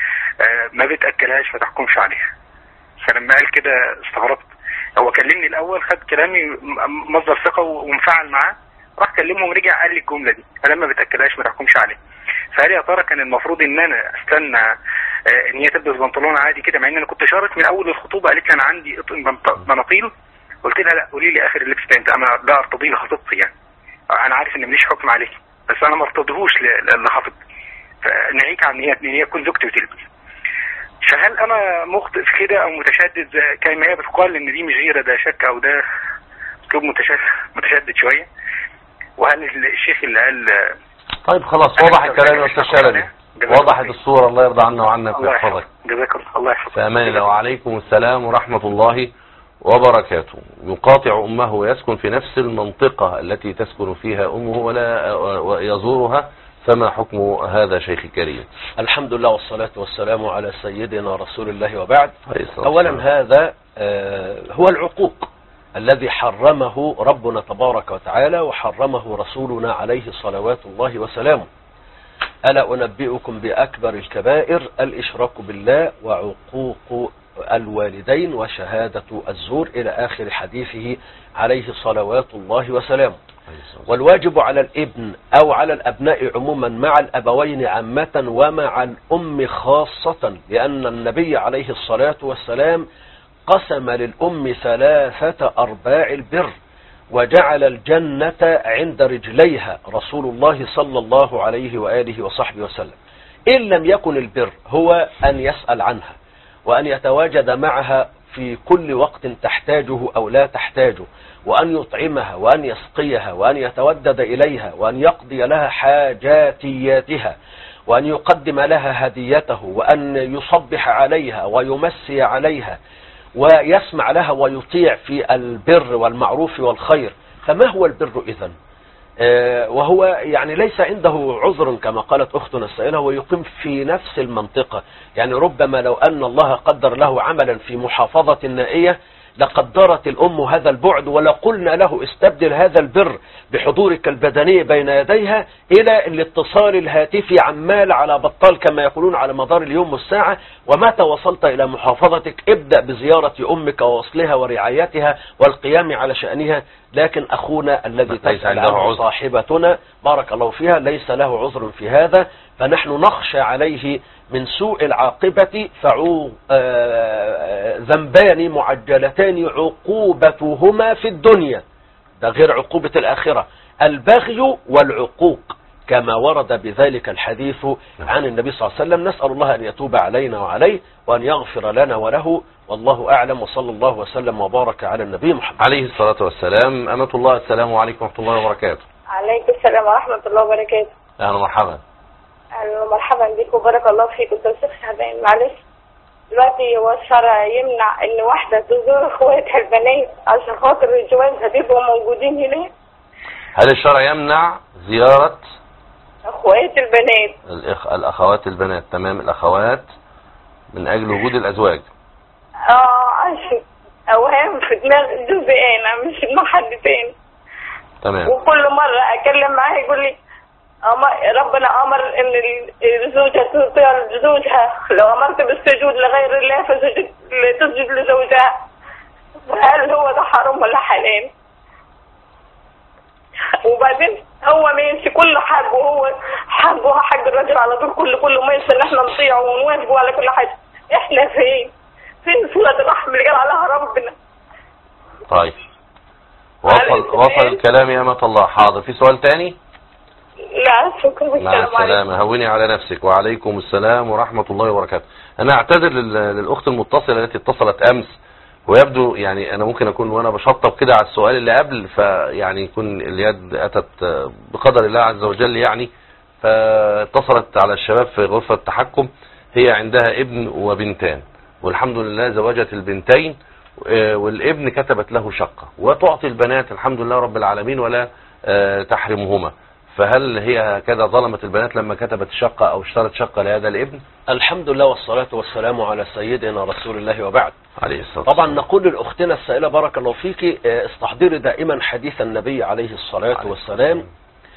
ما بتاكلهاش ما تحكمش عليها. فلما قال كده استغربت. هو كلمني الاول، خد كلامي مصدر ثقه وانفعل معاه، راح كلمهم ورجع قال لي الجمله دي، فلما بتاكلهاش ما تحكمش عليه. فقال يا ترى كان المفروض ان انا استنى ان هي تلبس بنطلون عادي كده، مع ان انا كنت شارط من اول الخطوبه. قالت لي انا عندي بناطيل. قلت لها لا قولي لي اخر اللبس ده، انت انا لا ارتضي لخطيبتي يعني، انا عارف ان ماليش حكم عليك بس انا ما ارتضيهوش لخطيبتي، فناهيك عن ان هي تكون زوجتي وتلبس. فهل انا مخطئ في كده او متشدد كما هي بتقال ان دي مش غيره، ده شك او ده اسلوب متشدد شويه؟ وهل الشيخ اللي قال طيب خلاص وضح الكلام يا استاذ شلبي، وضحت الصوره. الله يرضى عنا وعنك ويحفظك. جزاك الله يحفظك. في امان الله. وعليكم السلام ورحمه الله وبركاته. يقاطع امه ويسكن في نفس المنطقه التي تسكن فيها امه ولا يزورها، فما حكم هذا شيخ كريم؟ الحمد لله والصلاة والسلام على سيدنا رسول الله وبعد. أولا هذا هو العقوق الذي حرمه ربنا تبارك وتعالى وحرمه رسولنا عليه صلوات الله وسلامه. ألا أنبئكم بأكبر الكبائر؟ الإشراك بالله وعقوق الوالدين وشهادة الزور، إلى آخر حديثه عليه صلوات الله وسلامه. والواجب على الابن أو على الأبناء عموما مع الأبوين عامة ومع الأم خاصة، لأن النبي عليه الصلاة والسلام قسم للأم 3/4 البر، وجعل الجنة عند رجليها رسول الله صلى الله عليه وآله وصحبه وسلم. إن لم يكن البر هو أن يسأل عنها وأن يتواجد معها في كل وقت تحتاجه أو لا تحتاجه، وأن يطعمها وأن يسقيها وأن يتودد إليها وأن يقضي لها حاجاتياتها وأن يقدم لها هديته وأن يصبح عليها ويمسي عليها ويسمع لها ويطيع في البر والمعروف والخير. فما هو البر إذن؟ وهو يعني ليس عنده عذر كما قالت أختنا السائلة، ويقيم في نفس المنطقة. يعني ربما لو أن الله قدر له عملا في محافظة النائية لقدرت الأم هذا البعد، ولقلنا له استبدل هذا البر بحضورك البدني بين يديها إلى الاتصال الهاتفي عمال على بطال كما يقولون على مدار اليوم والساعة. ومتى وصلت إلى محافظتك ابدأ بزيارة أمك ووصلها ورعايتها والقيام على شأنها. لكن أخونا الذي تسأل عنه صاحبتنا بارك الله فيها ليس له عذر في هذا، فنحن نخشى عليه من سوء العاقبة. ذنبان معجلتان عقوبتهما في الدنيا، ده غير عقوبة الآخرة، البغي والعقوق، كما ورد بذلك الحديث عن النبي صلى الله عليه وسلم. نسأل الله أن يتوب علينا وعليه وأن يغفر لنا وله، والله أعلم. وصلى الله وسلم وبارك على النبي محمد عليه الصلاة والسلام. أمة الله السلام عليكم ورحمة الله وبركاته. عليكم السلام ورحمة الله وبركاته. أهلا ومرحبا. مرحبا بك وبارك الله فيك. أستاذ شعبان معلش دلوقتي هو الشرع يمنع ان واحدة تزور اخواتها البنات عشان خاطر جوازها بيبقوا موجودين هنا؟ هل الشرع يمنع زيارة اخوات البنات. الأخوات البنات؟ تمام، الأخوات من أجل وجود الأزواج. عشان اوهام في دماغ جوزي انا، مش في دماغ حد تاني. تمام. وكل مرة اكلم معاه يقول لي ربنا امر ان الزوجة تطيع زوجها، لو امرت بالسجود لغير الله تسجد لزوجها. هل هو ده حرام ولا حلال؟ وبعدين هو ماشي كل حاجه، وهو حاجه حاج الراجل على طول، كله ماشي ان احنا نطيعه ونوافقه على كل حاجه. احنا فين صلة الرحم اللي قال عليها ربنا؟ طيب وصل الكلام يا أمة الله. حاضر، في سؤال تاني؟ لا شكرا. مع السلامة. هوني على نفسك. وعليكم السلام ورحمة الله وبركاته. أنا أعتذر للأخت المتصلة التي اتصلت أمس، ويبدو يعني أنا ممكن أكون وأنا بشطب كده على السؤال اللي قبل، فيعني يكون اليد أتت بقدر الله عز وجل يعني، فاتصلت على الشباب في غرفة التحكم. هي عندها ابن وبنتان، والحمد لله زوجت البنتين، والابن كتبت له شقة، وتعطي البنات الحمد لله رب العالمين ولا تحرمهما. فهل هي هكذا ظلمت البنات لما كتبت شقة أو اشترت شقة لهذا الابن؟ الحمد لله والصلاة والسلام على سيدنا رسول الله وبعد. عليه الصلاة طبعا نقول لأختنا السائلة بارك الله فيك استحضري دائما حديث النبي عليه الصلاة والسلام: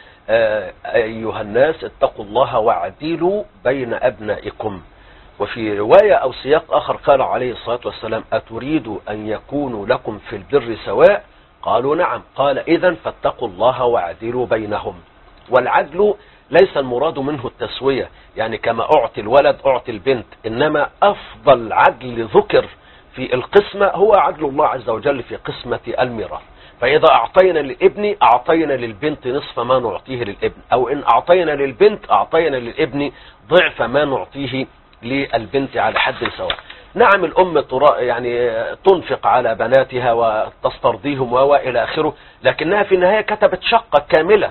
أيها الناس اتقوا الله واعدلوا بين أبنائكم. وفي رواية أو سياق آخر قال عليه الصلاة والسلام: أتريد أن يكونوا لكم في البر سواء؟ قالوا نعم. قال: إذن فاتقوا الله واعدلوا بينهم. والعدل ليس المراد منه التسوية، يعني كما أعطي الولد أعطي البنت، إنما أفضل عدل ذكر في القسمة هو عدل الله عز وجل في قسمة الميراث. فإذا أعطينا للابن أعطينا للبنت نصف ما نعطيه للابن، أو إن أعطينا للبنت أعطينا للابن ضعف ما نعطيه للبنت على حد سواء. نعم الأم يعني تنفق على بناتها وتسترضيهم وإلى آخره، لكنها في النهاية كتبت شقة كاملة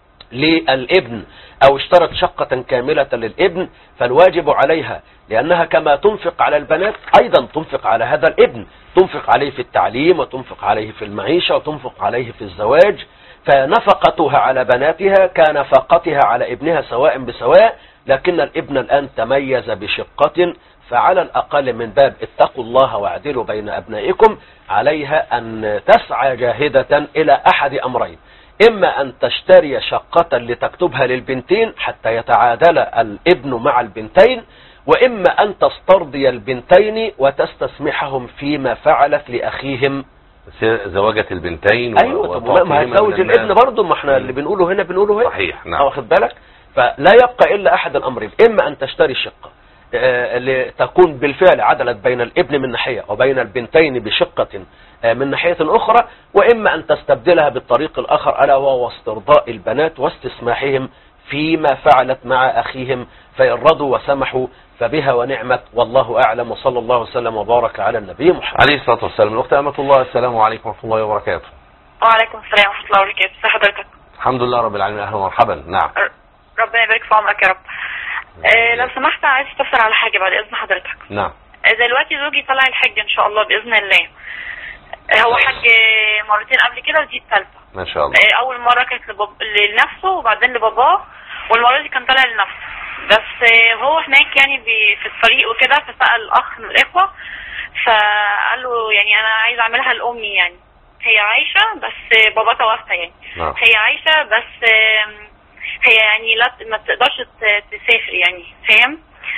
للابن أو اشترت شقة كاملة للابن، فالواجب عليها لأنها كما تنفق على البنات أيضا تنفق على هذا الابن، تنفق عليه في التعليم وتنفق عليه في المعيشة وتنفق عليه في الزواج. فنفقتها على بناتها كنفقتها على ابنها سواء بسواء، لكن الابن الآن تميز بشقة، فعلى الأقل من باب اتقوا الله واعدلوا بين أبنائكم عليها أن تسعى جاهدة إلى أحد أمرين: إما أن تشتري شقة لتكتبها للبنتين حتى يتعادل الابن مع البنتين، وإما أن تسترضي البنتين وتستسمحهم فيما فعلت لأخيهم زواجة البنتين. أيوة، ما هتزوج الابن برضه، ما احنا اللي بنقوله هنا بنقوله هنا. صحيح، نعم. واخد بالك؟ فلا يبقى إلا أحد الأمرين: إما أن تشتري شقة لتكون بالفعل عدلت بين الابن من ناحية وبين البنتين بشقة من ناحية أخرى، وإما أن تستبدلها بالطريق الآخر ألا وهو استرضاء البنات واستسماحهم فيما فعلت مع أخيهم، فإن رضوا وسمحوا فبها ونعمت، والله أعلم. وصلى الله وسلم وبارك على النبي محمد عليه الصلاة والسلام. الأخت أمة الله، السلام عليكم ورحمة الله وبركاته. وعليكم السلام ورحمة الله وبركاته. ازي حضرتك؟ الحمد لله رب العالمين. أهلا ومرحبا. نعم. ربنا يبارك في عمرك يا رب. لو سمحت عايز استفسر على حاجة بعد إذن حضرتك. نعم. دلوقتي زوجي طلع الحج إن شاء الله بإذن الله. هو حج مرتين قبل كده ودي الثالثة. ما شاء الله. أول مرة كانت لنفسه وبعدين لباباه، والمرة دي كان طالع لنفسه. بس هو هناك يعني في الطريق وكده، فسأل أخ من الإخوة فقال له يعني أنا عايز أعملها لأمي، يعني هي عايشة بس بابا توفى يعني. نعم. هي عايشة بس هي يعني لا ما تقدرش تسافر يعني، فاهم؟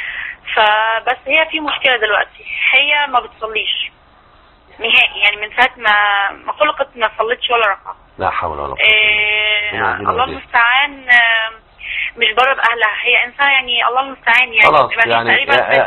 فبس هي في مشكلة دلوقتي، هي ما بتصليش نهائي يعني من ساعة ما خلقت ما صلتش ولا ركعة. لا حول ولا قوة. الله المستعان. مش بره بأهلها، هي إنسان يعني الله المستعان يعني. خلاص يعني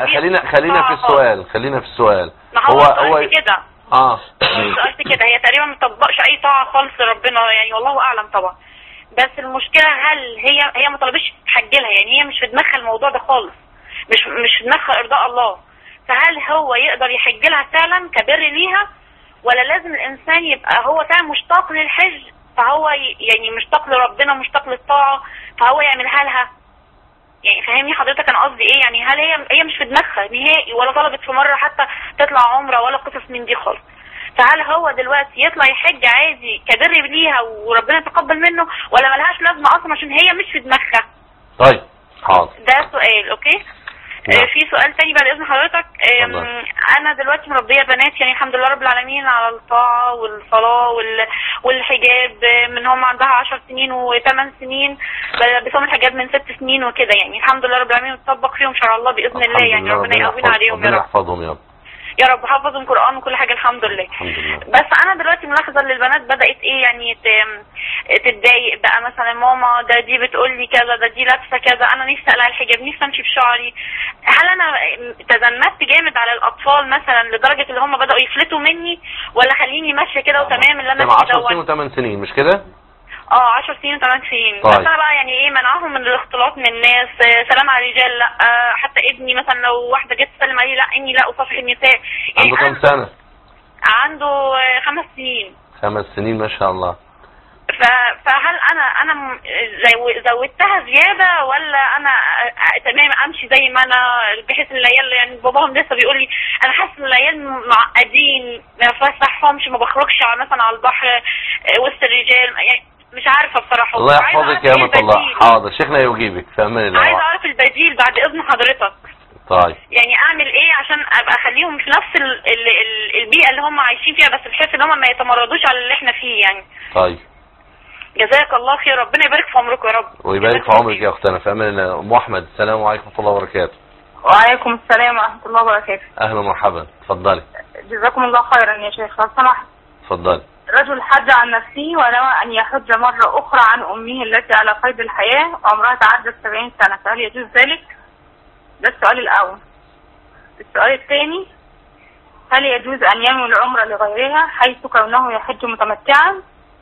خلينا في السؤال. هو كده. قلت كده هي تقريبا ما تطبقش أي طاعة خالص لربنا يعني، والله أعلم طبعا. بس المشكلة هل هي ما طلبتش تحجلها، يعني هي مش في دماغها الموضوع ده خالص، مش في دماغها إرضاء الله. فهل هو يقدر يحجلها فعلا كبر ليها، ولا لازم الإنسان يبقى هو فعلا مشتاق للحج، فهو يعني مشتاق لربنا مشتاق للطاعة، فهو يعملها لها؟ يعني فاهمني حضرتك انا قصدي ايه؟ يعني هل هي مش في دماغها نهائي، ولا طلبت في مره حتى تطلع عمره ولا قصص من دي خالص. فهل هو دلوقتي يطلع يحج عادي كبر ليها وربنا يتقبل منه، ولا ملهاش لازمه اصلا عشان هي مش في دماغها؟ طيب حاضر. ده سؤال. اوكي. نعم. في سؤال تاني بعد اذن حضرتك. انا دلوقتي مربيه بنات، يعني الحمد لله رب العالمين على الطاعه والصلاه والحجاب، من هم عندها 10 سنين و8 سنين، بصوم الحجاب من 6 سنين وكده، يعني الحمد لله رب العالمين متطبق فيهم شرع الله باذن الله، يعني ربنا يقوينا عليهم يا رب. ربنا يحفظهم يا رب. يا رب حفظهم قرآن وكل حاجة الحمد لله. الحمد لله. بس انا دلوقتي ملاحظة ان البنات بدأت ايه يعني تتضايق بقى، مثلا ماما ده دي بتقول لي كذا، ده دي لابسة كذا، انا نفسي اقلع الحجاب، نفسي امشي بشعري. هل انا تزمت جامد على الاطفال مثلا لدرجة اللي هم بدأوا يفلتوا مني، ولا خليني ماشية كده وتمام اللي انا فيه 10 سنين و8 سنين مش كده؟ 10 سنين و8 سنين. طيب. بس انا بقى يعني ايه منعهم من الاختلاط من الناس، سلام على الرجال لا، حتى ابني مثلا لو واحده جت تسلم عليه لا اني لا اصافح النساء. يعني عنده كام سنه؟ عنده 5 سنين. 5 سنين ما شاء الله. فهل انا زودتها زياده، ولا انا تمام امشي زي ما انا، بحيث ان العيال يعني باباهم لسه بيقول لي انا حاسس ان العيال معقدين ما بفسحهمش، ما بخرجش مثلا على البحر وسط الرجال، يعني مش عارفه بصراحه. الله يحفظك يا امة الله. حاضر شيخنا يجيبك في امان الله. عايز اعرف البديل بعد اذن حضرتك. طيب. يعني اعمل ايه عشان ابقى اخليهم في نفس البيئه اللي هم عايشين فيها، بس بحيث ان هم ما يتمردوش على اللي احنا فيه يعني. طيب. جزاك الله خير، ربنا يبارك في عمركم يا رب. ويبارك في عمرك يا اختنا في امان الله. ام احمد السلام عليكم ورحمه الله وبركاته. وعليكم السلام ورحمه الله وبركاته. اهلا ومرحبا، اتفضلي. جزاكم الله خيرا يا شيخ لو سمحت. اتفضلي. رجل حج عن نفسه ونوى ان يحج مره اخرى عن امه التي على قيد الحياه وعمرها تعدت 70 سنه، فهل يجوز ذلك؟ ده السؤال الاول. السؤال الثاني، هل يجوز ان ينوي العمره لغيرها حيث كونه يحج متمتعا؟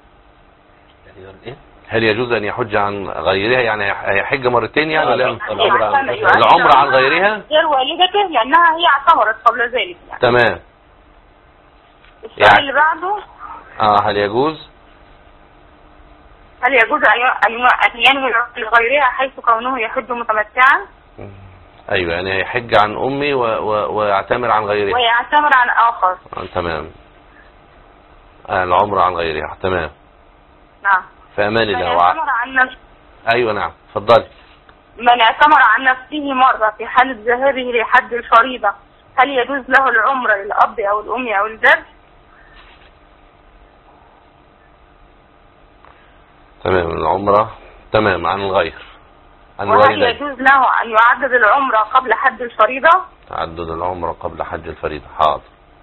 هل يجوز ان يحج عن غيرها، يعني يحج مرتين يعني ولا العمره عن غيرها؟ غير والدته لانها هي اعتمرت قبل ذلك يعني. تمام. السؤال اللي بعده، هل يجوز ان ينوي لغيرها حيث كونه يحج متمتعا؟ ايوه يعني يحج عن امي ويعتمر عن غيرها. ويعتمر عن اخر. تمام. العمره عن غيرها. تمام. نعم. في امان الله. اعتمر عن نفسه. ايوه نعم اتفضلي. من اعتمر عن نفسه مره في حاله ذهابه لحج الفريضه، هل يجوز له العمره للاب او الام او الجد؟ تمام. العمره تمام عن الغير، عن الوالدين. وهل يجوز له ان يعدد العمره قبل حج الفريضه؟ تعدد العمره قبل حج الفريضه. حاضر.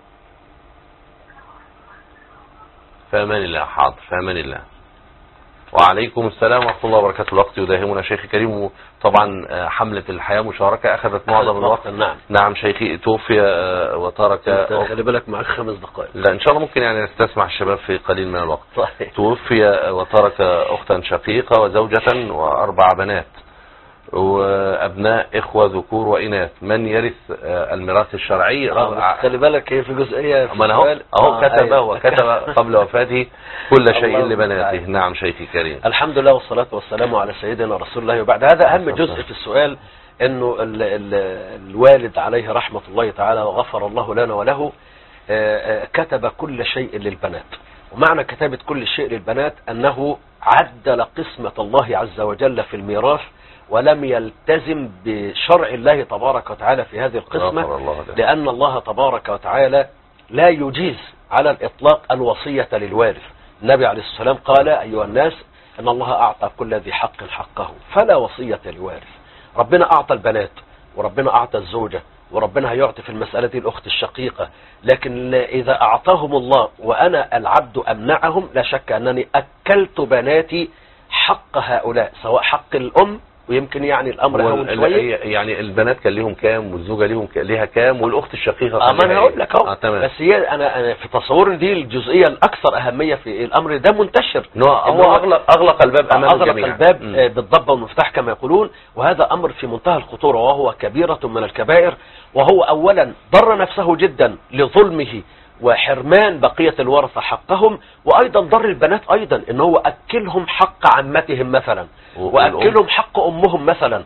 في امان الله. حاضر في امان الله. وعليكم السلام ورحمه الله وبركاته. الوقت يداهمنا شيخي الكريم، طبعا حمله الحياه مشاركه اخذت معظم الوقت. نعم شيخي توفي وترك. خلي بالك معك 5 دقائق. لا ان شاء الله ممكن يعني نستسمع الشباب في قليل من الوقت. توفي وترك اختا شقيقه وزوجه و4 بنات وابناء اخوه ذكور واناث. من يرث الميراث الشرعي؟ خلي بالك هي في جزئيه ما اهو كتب قبل وفاته كل شيء لبناته. نعم شيخي الكريم. الحمد لله والصلاه والسلام على سيدنا رسول الله. وبعد هذا اهم جزء في السؤال انه الوالد عليه رحمه الله تعالى وغفر الله لنا وله كتب كل شيء للبنات. ومعنى كتابه كل شيء للبنات انه عدل قسمه الله عز وجل في الميراث، ولم يلتزم بشرع الله تبارك وتعالى في هذه القسمة، لأن الله تبارك وتعالى لا يجيز على الإطلاق الوصية للوارث. النبي عليه الصلاة والسلام قال أيها الناس إن الله أعطى كل ذي حق حقه فلا وصية لوارث. ربنا أعطى البنات وربنا أعطى الزوجة وربنا هيعطي في المسألة دي الأخت الشقيقة، لكن إذا أعطاهم الله وأنا العبد أمنعهم لا شك أنني أكلت بناتي حق هؤلاء، سواء حق الأم، ويمكن يعني الامر هون شويه. يعني البنات كان ليهم كام والزوجه ليها كام والاخت الشقيقه ما انا هقول لك اهو. بس هي انا في تصوري دي الجزئيه الاكثر اهميه في الامر ده منتشر، هو اغلق الباب امام الجميع. اغلق الباب بالضبه والمفتاح كما يقولون، وهذا امر في منتهى الخطوره وهو كبيره من الكبائر. وهو اولا ضر نفسه جدا لظلمه وحرمان بقية الورثة حقهم، وأيضا ضر البنات أيضا إن هو أكلهم حق عمتهم مثلا، وأكلهم حق أمهم مثلا،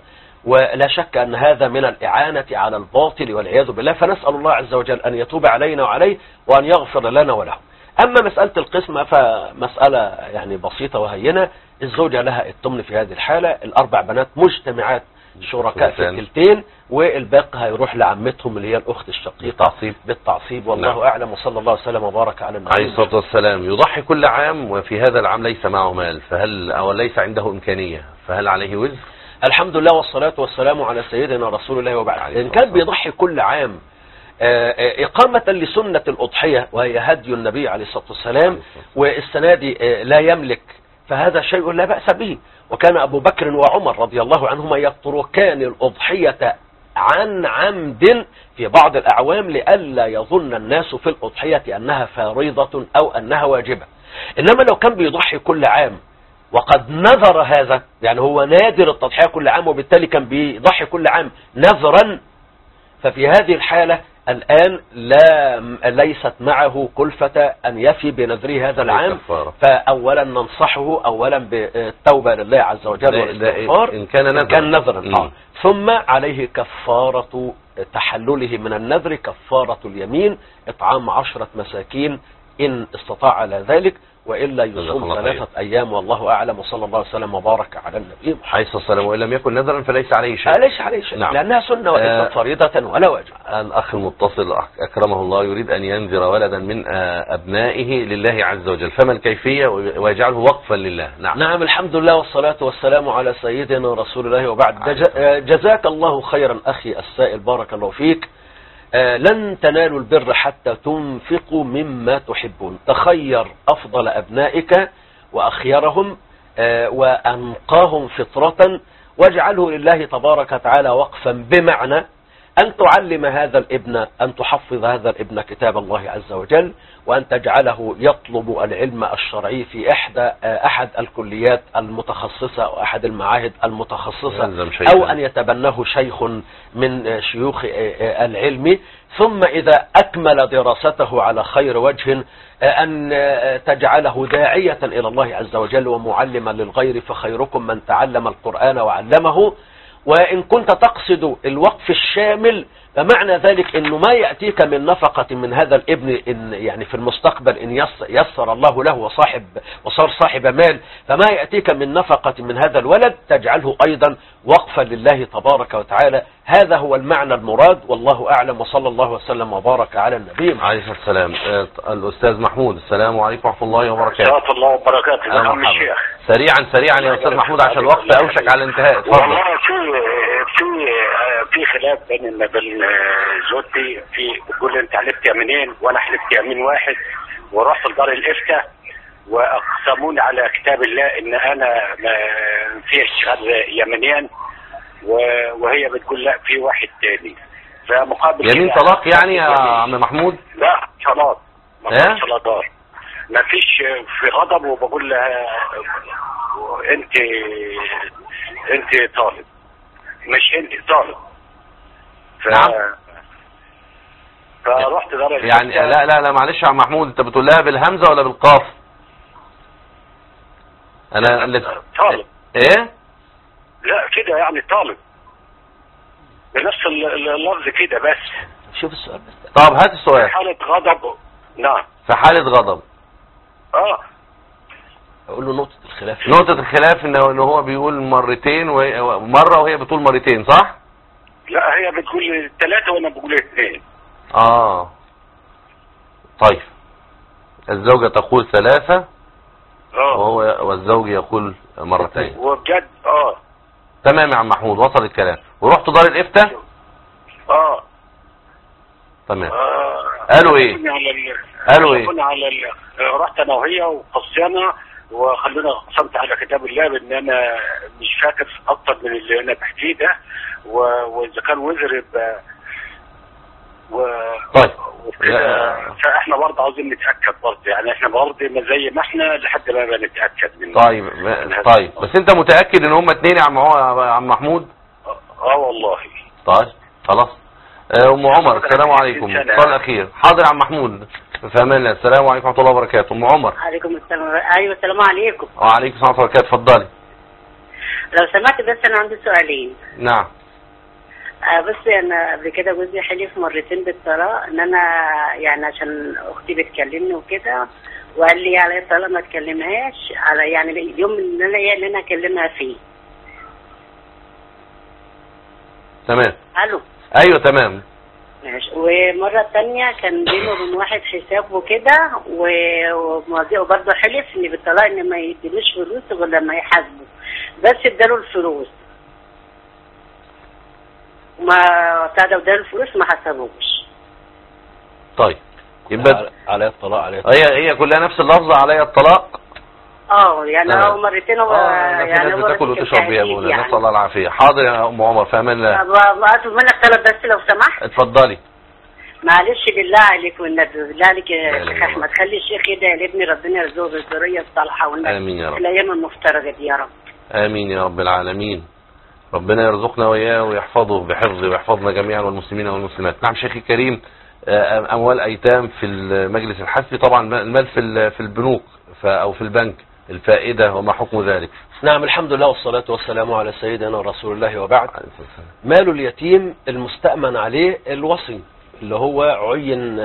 ولا شك أن هذا من الإعانة على الباطل والعياذ بالله، فنسأل الله عز وجل أن يتوب علينا وعليه وأن يغفر لنا وله. أما مسألة القسمة فمسألة يعني بسيطة وهينة. الزوجة لها الثمن في هذه الحالة، الأربع بنات مجتمعات شركاء في الكلتين، والباقي هيروح لعمتهم اللي هي الأخت الشقيقة بالتعصيب. والله أعلم، وصلى الله وسلم وبارك على النبي عليه الصلاة والسلام. يضحي كل عام وفي هذا العام ليس معه مال، فهل أو ليس عنده إمكانية، فهل عليه وزر؟ الحمد لله والصلاة والسلام على سيدنا رسول الله وبعد. إن كان بيضحي كل عام إقامة لسنة الأضحية وهي هدي النبي عليه الصلاة والسلام، والسنة دي لا يملك، فهذا شيء لا بأس به. وكان أبو بكر وعمر رضي الله عنهما يتركان الأضحية عن عمد في بعض الأعوام لئلا يظن الناس في الأضحية أنها فريضة أو أنها واجبة. إنما لو كان بيضحي كل عام وقد نذر هذا، يعني هو نادر التضحية كل عام وبالتالي كان بيضحي كل عام نذرا، ففي هذه الحالة الآن ليست معه كلفة أن يفي بنذره هذا العام. فأولا ننصحه أولا بالتوبة لله عز وجل والاستغفار إن كان نذرا، ثم عليه كفارة تحلله من النذر، كفارة اليمين، إطعام 10 مساكين إن استطاع على ذلك، وإلا يصوم 3 أيام. والله أعلم، وصلى الله وسلم وبارك على النبي عليه الصلاة والسلام. وإن لم يكن نذرا فليس عليه شيء. ليس عليه شيء، نعم. لأنها سنة وليست فريضة ولا واجب. الأخ المتصل أكرمه الله يريد أن ينذر ولدا من أبنائه لله عز وجل، فما الكيفية ويجعله وقفا لله؟ نعم الحمد لله والصلاة والسلام على سيدنا رسول الله وبعد. جزاك الله خيرا أخي السائل، بارك الله فيك. لن تنالوا البر حتى تنفقوا مما تحبون. تخير أفضل أبنائك وأخيرهم وأنقاهم فطرة، واجعله لله تبارك وتعالى وقفا، بمعنى أن تعلم هذا الابن، أن تحفظ هذا الابن كتاب الله عز وجل، وأن تجعله يطلب العلم الشرعي في أحد الكليات المتخصصة أو أحد المعاهد المتخصصة، أو أن يتبناه شيخ من شيوخ العلم. ثم إذا أكمل دراسته على خير وجه أن تجعله داعية إلى الله عز وجل ومعلما للغير، فخيركم من تعلم القرآن وعلمه. وإن كنت تقصد الوقف الشامل فمعنى ذلك أنه ما يأتيك من نفقة من هذا الابن إن يعني في المستقبل إن يسر الله له وصار صاحب مال، فما يأتيك من نفقة من هذا الولد تجعله أيضا وقفا لله تبارك وتعالى. هذا هو المعنى المراد، والله أعلم، وصلى الله وسلم وبارك على النبي عليه الصلاة والسلام. الأستاذ محمود، السلام عليكم ورحمة الله وبركاته. ورحمة الله وبركاته. نعم الشيخ. سريعا يا أستاذ محمود عشان الوقت أوشك على الانتهاء. والله في خلاف بين زوجتي، بتقول انت حلفت يمينين وانا حلفت يمين واحد، ورحت لدار الافتاء واقسموني على كتاب الله ان انا ما فيش غير يمينين، وهي بتقول لا في واحد تاني. فمقابل يمين طلاق يعني يا عم محمود؟ لا طلاق، ما فيش طلاق، ما فيش في غضب، وبقول لها انت طالب، مش انت طالب. فرحت دار يعني لا معلش يا عم محمود، انت بتقول لها بالهمزه ولا بالقاف؟ انا اللي طالب ايه؟ لا كده يعني طالب بنفس اللفظ كده بس. شوف السؤال بس. طب هات السؤال. في حالة غضب. نعم في حالة غضب. اقول له نقطة الخلاف ان هو بيقول مرتين ومرة وهي بتقول مرتين، صح؟ لا هي بتقول 3 وانا بقول 2. طيب الزوجة تقول 3 والزوج يقول مرتين. وبجد تمام يا عم محمود، وصل الكلام. ورحت دار الافتاء؟ تمام. قالوا ايه؟ رحت انا وهي وقصينا وخلونا قسمت على كتاب الله بان انا مش فاكر اكتر من اللي انا بحكيه ده، واذا كان وزر يبقى طيب فاحنا برضه عاوزين نتاكد برضه، يعني احنا برضه زي ما احنا لحد ما نتاكد منه. طيب بس انت متاكد ان هم 2 يا عم محمود؟ والله. طيب خلاص. ام عمر، السلام عليكم. السؤال الاخير. حاضر يا عم محمود، في امان الله. السلام عليكم ورحمه الله وبركاته. ام عمر. عليكم السلام. ايوه السلام عليكم. وعليكم السلام ورحمه الله وبركاته. اتفضلي. لو سمحت بس انا عندي سؤالين. نعم. بس انا قبل كده جوزي حلف مرتين بالطلاق، ان انا يعني عشان اختي بتكلمني وكده، وقال لي على الطلاق ما تكلمهاش على يعني اليوم اللي انا اكلمها فيه. تمام. الو. ايوه تمام. ماشي. ومره ثانيه كان بينه وبين واحد حساب وكده، وبرضه حلف ان بالطلاق ان ما يديلوش فلوس غير لما يحاسبه، بس اداله الفلوس وما ابتدى اداله الفلوس ما حسبوش. طيب يبقى عليا الطلاق عليا الطلاق. هي كلها نفس اللفظه عليا الطلاق. يعني مرتين يعني بتاكل وتشرب يا ابونا يعني. نسال الله العافيه. حاضر يا ام عمر، في امان الله. اطلب منك طلب بس لو سمحت. اتفضلي. معلش بالله عليك والنبي، بالله عليك يا شيخ احمد، خلي الشيخ يدعي لابني ربنا يرزقه بالذريه الصالحه والنبي. امين يا رب. الايام المفترجه دي يا رب. امين يا رب العالمين. ربنا يرزقنا وإياه ويحفظه بحفظه ويحفظنا جميعا والمسلمين والمسلمات. نعم شيخي الكريم، أموال أيتام في المجلس الحسبي، طبعا المال في البنوك أو في البنك، الفائدة وما حكم ذلك؟ نعم الحمد لله والصلاة والسلام على سيدنا رسول الله وبعد. مال اليتيم المستأمن عليه الوصي، اللي هو عين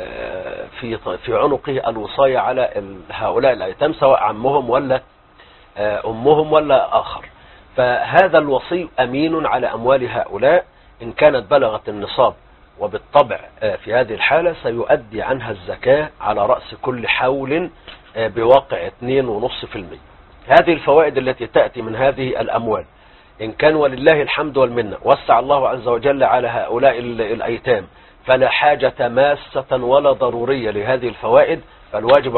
في عنقه الوصاية على هؤلاء الأيتام، سواء عمهم ولا أمهم ولا آخر. فهذا الوصي أمين على أموال هؤلاء إن كانت بلغت النصاب، وبالطبع في هذه الحالة سيؤدي عنها الزكاة على رأس كل حول بواقع 2.5%. هذه الفوائد التي تأتي من هذه الأموال إن كان ولله الحمد والمنة وسع الله عز وجل على هؤلاء الأيتام فلا حاجة ماسة ولا ضرورية لهذه الفوائد، فالواجب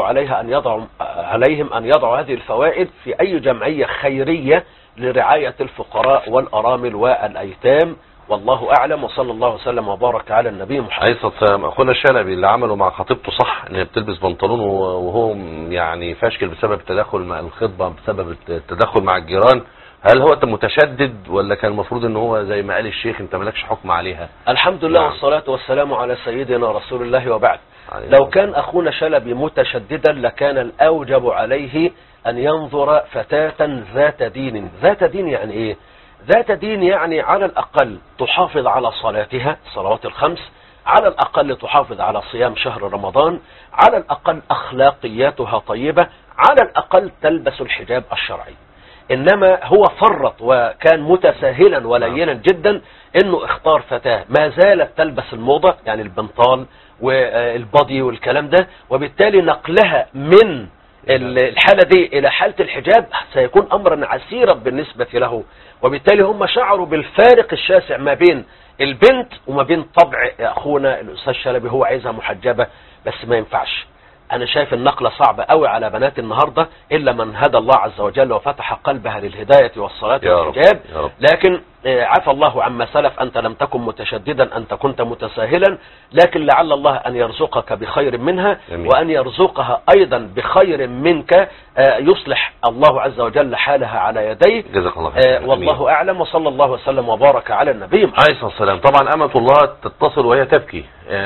عليهم أن يضعوا هذه الفوائد في أي جمعية خيرية لرعاية الفقراء والأرامل والأيتام. والله أعلم، وصلى الله وسلم وبارك على النبي محمد. عليه الصلاة والسلام. أخونا الشلبي اللي عمله مع خطيبته صح، إن هي بتلبس بنطلون وهو يعني فاشل بسبب التدخل مع الخطبة، بسبب التدخل مع الجيران، هل هو متشدد ولا كان المفروض ان هو زي ما قال الشيخ انت مالكش حكم عليها؟ الحمد لله. نعم. والصلاة والسلام على سيدنا رسول الله وبعد. لو كان أخونا شلبي متشددا لكان الأوجب عليه أن ينظر فتاة ذات دين. ذات دين يعني إيه؟ ذات دين يعني على الأقل تحافظ على صلاتها، الصلوات الخمس، على الأقل تحافظ على صيام شهر رمضان، على الأقل أخلاقياتها طيبة، على الأقل تلبس الحجاب الشرعي. إنما هو فرط وكان متساهلا ولينا جدا انه اختار فتاة ما زالت تلبس الموضة، يعني البنطال والبادي والكلام ده، وبالتالي نقلها من الحالة دي الى حالة الحجاب سيكون امرا عسيرا بالنسبة له. وبالتالي هم شعروا بالفارق الشاسع ما بين البنت وما بين طبع اخونا الاستاذ شلبي، هو عايزها محجبة بس ما ينفعش. انا شايف النقلة صعبة قوي على بنات النهاردة، الا من هدى الله عز وجل وفتح قلبها للهداية والصلاة والحجاب. لكن عفى الله عما سلف، انت لم تكن متشددا، انت كنت متساهلا، لكن لعل الله ان يرزقك بخير منها وان يرزقها ايضا بخير منك، يصلح الله عز وجل حالها على يديه. جزاك الله خير. والله اعلم، وصلى الله وسلم وبارك على النبي محمد عليه الصلاة والسلام. طبعا أمة الله تتصل وهي تبكي،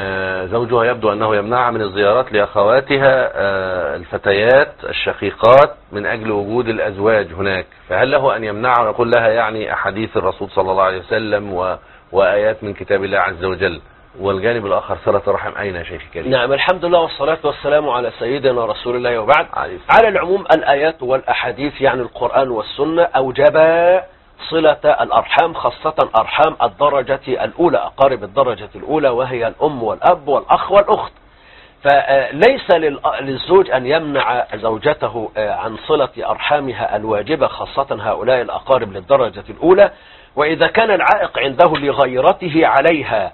زوجها يبدو أنه يمنعها من الزيارات لأخواتها الفتيات الشقيقات من أجل وجود الأزواج هناك، فهل له أن يمنعها ويقول لها يعني أحاديث الرسول صلى الله عليه وسلم وآيات من كتاب الله عز وجل؟ والجانب الآخر صلة الرحم أين يا شيخ الكريم؟ نعم الحمد لله والصلاة والسلام على سيدنا رسول الله وبعد. على العموم الآيات والأحاديث يعني القرآن والسنة أوجبا صلة الأرحام، خاصة أرحام الدرجة الأولى، أقارب الدرجة الأولى، وهي الأم والأب والأخ والأخت. فليس للزوج أن يمنع زوجته عن صلة أرحامها الواجبة، خاصة هؤلاء الأقارب للدرجة الأولى. وإذا كان العائق عنده لغيرته عليها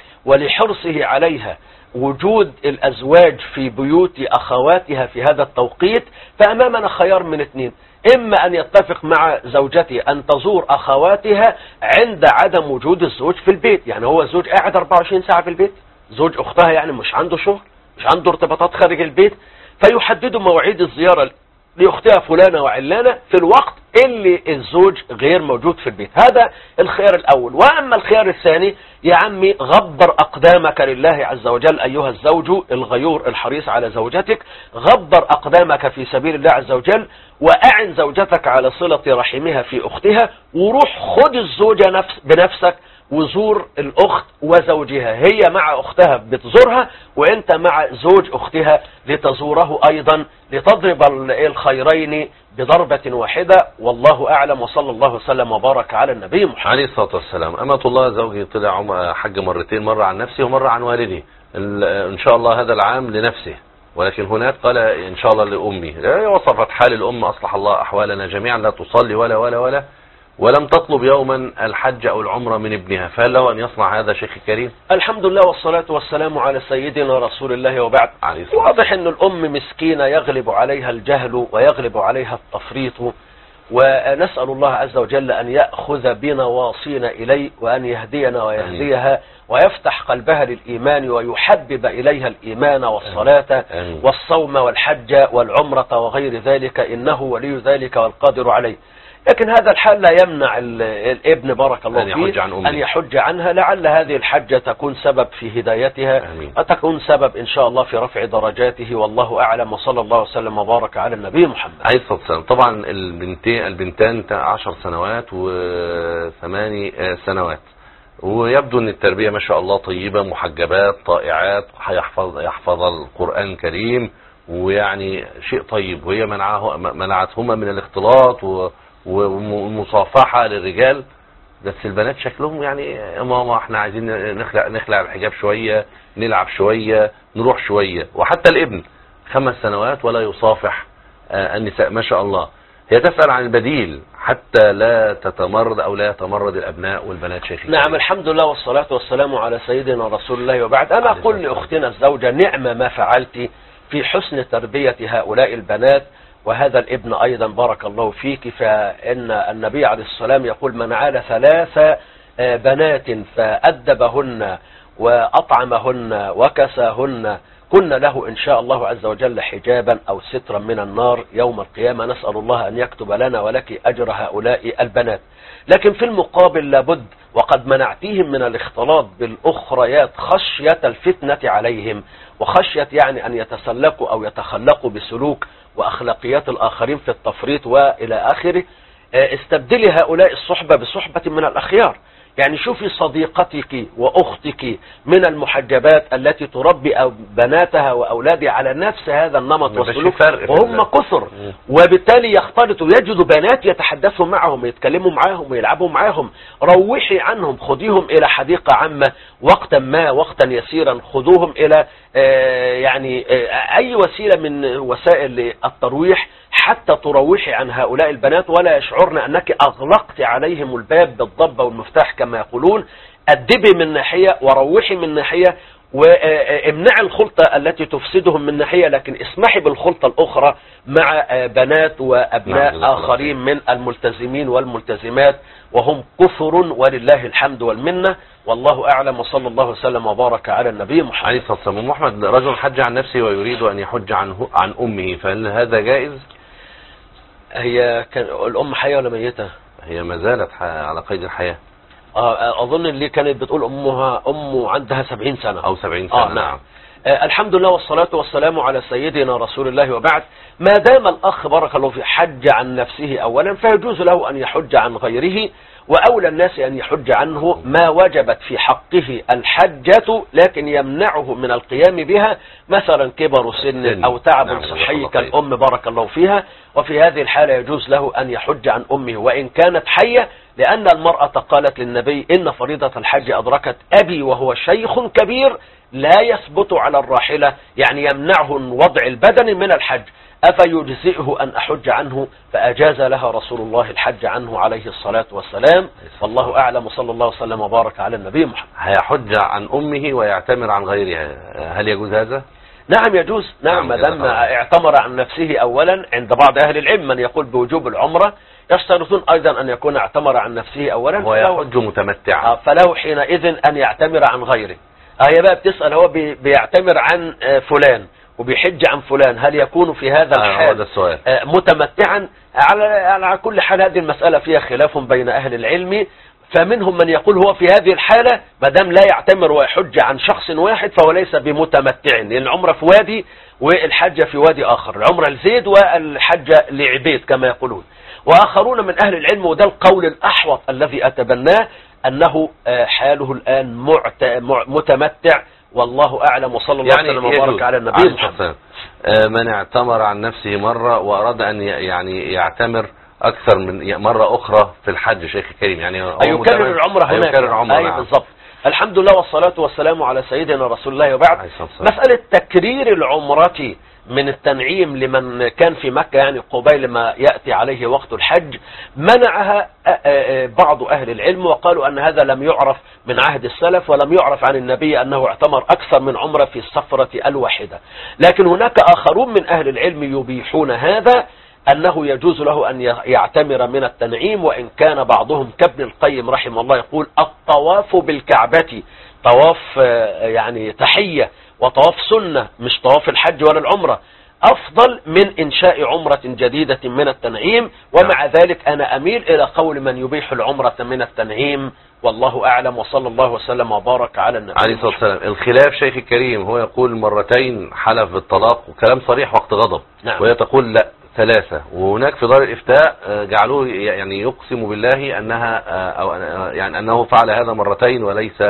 ولحرصه عليها وجود الأزواج في بيوت أخواتها في هذا التوقيت، فأمامنا خيار من اثنين: إما أن يتفق مع زوجته أن تزور أخواتها عند عدم وجود الزوج في البيت، يعني هو الزوج قاعد 24 ساعة في البيت، زوج أختها يعني مش عنده شغل، مش عنده ارتباطات خارج البيت، فيحددوا مواعيد الزيارة لأختها فلانة وعلانة في الوقت اللي الزوج غير موجود في البيت. هذا الخيار الأول. وأما الخيار الثاني يا عمي، غبر أقدامك لله عز وجل أيها الزوج الغيور الحريص على زوجتك، غبر أقدامك في سبيل الله عز وجل، وأعن زوجتك على صلة رحمها في أختها، وروح خد الزوجة بنفسك وزور الأخت وزوجها، هي مع أختها بتزورها وأنت مع زوج أختها لتزوره أيضا، لتضرب الخيرين بضربة واحدة. والله أعلم، وصلى الله وسلم وبارك على النبي محمد عليه الصلاة والسلام. أمة الله زوجي طلع حج مرتين، مرة عن نفسي ومرة عن والدي، إن شاء الله هذا العام لنفسه، ولكن هناك قال إن شاء الله لأمي. وصفت حال الأم أصلح الله أحوالنا جميعا، لا تصلي ولا ولم تطلب يوما الحج أو العمرة من ابنها، فهل له أن يصنع هذا شيخ كريم؟ الحمد لله والصلاة والسلام على سيدنا رسول الله وبعد. واضح أن الأم مسكينة يغلب عليها الجهل ويغلب عليها التفريط، ونسأل الله عز وجل أن يأخذ بنواصينا إليه، وأن يهدينا ويهديها ويفتح قلبها للإيمان، ويحبب إليها الإيمان والصلاة والصوم والحج والعمرة وغير ذلك، إنه ولي ذلك والقادر عليه. لكن هذا الحال لا يمنع الابن بارك الله فيه أن يحج عنها، لعل هذه الحجة تكون سبب في هدايتها وتكون سبب إن شاء الله في رفع درجاته، والله أعلم، وصلى الله وسلم وبارك على النبي محمد عليه الصلاة والسلام. طبعا البنتان 10 سنوات و8 سنوات، ويبدو أن التربية ما شاء الله طيبة، محجبات طائعات، يحفظ القرآن الكريم، ويعني شيء طيب، وهي منعتهما من الاختلاط والمصافحة للرجال. بس البنات شكلهم يعني يا ماما احنا عايزين نخلع الحجاب شوية، نلعب شوية، نروح شوية. وحتى الابن 5 سنوات ولا يصافح النساء ما شاء الله. هي تسأل عن البديل حتى لا تتمرد أو لا يتمرد الأبناء والبنات شيخي. نعم، الحمد لله والصلاة والسلام على سيدنا رسول الله وبعد. أنا أقول لأختنا الزوجة نعم ما فعلت في حسن تربية هؤلاء البنات وهذا الابن أيضا بارك الله فيك. فإن النبي عليه السلام يقول من عال 3 بنات فأدبهن وأطعمهن وكساهن كن له إن شاء الله عز وجل حجابا أو سترا من النار يوم القيامة. نسأل الله أن يكتب لنا ولك أجر هؤلاء البنات. لكن في المقابل لابد وقد منعتهم من الاختلاط بالأخريات خشية الفتنة عليهم، وخشية يعني أن يتسلقوا أو يتخلقوا بسلوك وأخلاقيات الآخرين في التفريط وإلى آخره. استبدلي هؤلاء الصحبة بصحبة من الأخيار. يعني شوفي صديقتك وأختك من المحجبات التي تربي بناتها وأولادها على نفس هذا النمط والسلوك، وهم كثر، وبالتالي يختلطوا يجدوا بنات يتحدثوا معهم يتكلموا معهم ويلعبوا معهم. روحي عنهم، خذيهم إلى حديقة عامة وقتا يسيرا، خذوهم إلى يعني أي وسيلة من وسائل الترويح حتى تروحي عن هؤلاء البنات ولا يشعرن أنك أغلقت عليهم الباب بالضبة والمفتاح كما يقولون. أدبي من ناحية وروحي من ناحية، وامنع الخلطة التي تفسدهم من ناحية، لكن اسمحي بالخلطة الأخرى مع بنات وأبناء آخرين من الملتزمين والملتزمات، وهم كثر ولله الحمد والمنة، والله أعلم، وصلى الله وسلم وبارك على النبي محمد عليه الصلاة والسلام. محمد رجل حج عن نفسه ويريد أن يحج عن أمه، فهل هذا جائز؟ هي كان الأم حية ولا ميتة؟ هي ما زالت على قيد الحياة. أظن اللي كانت بتقول أمه عندها 70 سنة أو 70 سنة. نعم. الحمد لله والصلاة والسلام على سيدنا رسول الله وبعد. ما دام الأخ بارك الله في حج عن نفسه أولا، فيجوز له أن يحج عن غيره، وأولى الناس أن يحج عنه ما وجبت في حقه الحجة، لكن يمنعه من القيام بها مثلا كبر سن أو تعب صحي كالأم بارك الله فيها. وفي هذه الحالة يجوز له أن يحج عن أمه وإن كانت حية، لأن المرأة قالت للنبي إن فريضة الحج أدركت أبي وهو شيخ كبير لا يثبت على الراحلة، يعني يمنعه وضع البدن من الحج، أفيجزئه أن أحج عنه؟ فأجاز لها رسول الله الحج عنه عليه الصلاة والسلام، والله أعلم، وصلى الله وسلم وبارك على النبي محمد. هيحج عن أمه ويعتمر عن غيرها، هل يجوز هذا؟ نعم يجوز. نعم ما دام اعتمر عن نفسه أولا. عند بعض أهل العلم من يقول بوجوب العمرة، يشترطون أيضا أن يكون اعتمر عن نفسه أولا ويحج متمتعا، فله حينئذ أن يعتمر عن غيره. هي بقى بتسأل هو بيعتمر عن فلان وبيحج عن فلان، هل يكون في هذا الحال متمتعا؟ على كل حال هذه المسألة فيها خلاف بين أهل العلم، فمنهم من يقول هو في هذه الحالة ما دام لا يعتمر ويحج عن شخص واحد فهو ليس بمتمتع، لأن العمرة في وادي والحجة في وادي آخر، العمرة لزيد والحجة لعبيد كما يقولون. وآخرون من أهل العلم، وده القول الأحوط الذي أتبناه، أنه حاله الآن متمتع، والله أعلم، وصلى الله وسلم وبارك على النبي محمد. من اعتمر عن نفسه مرة وأراد أن يعني يعتمر أكثر من مرة أخرى في الحج شيخ الكريم، يعني يكرر العمرة هناك. يكرر العمرة. أي بالضبط. الحمد لله والصلاة والسلام على سيدنا رسول الله. وبعد، مسألة تكرير العمرة من التنعيم لمن كان في مكة يعني قبيل ما يأتي عليه وقت الحج، منعها بعض أهل العلم وقالوا أن هذا لم يعرف من عهد السلف، ولم يعرف عن النبي أنه اعتمر أكثر من عمرة في السفرة الواحدة. لكن هناك آخرون من أهل العلم يبيحون هذا، أنه يجوز له أن يعتمر من التنعيم، وإن كان بعضهم كابن القيم رحمه الله يقول الطواف بالكعبة طواف يعني تحية وطواف سنة، مش طواف الحج ولا العمرة، أفضل من إنشاء عمرة جديدة من التنعيم. ومع ذلك أنا أميل إلى قول من يبيح العمرة من التنعيم، والله أعلم، وصلى الله وسلم وبارك على النبي عليه الصلاة والسلام. الخلاف شيخ الكريم، هو يقول مرتين حلف بالطلاق وكلام صريح وقت غضب، نعم. وهي تقول لا 3، وهناك في دار الإفتاء جعلوه يعني يقسم بالله أنها أو يعني أنه فعل هذا مرتين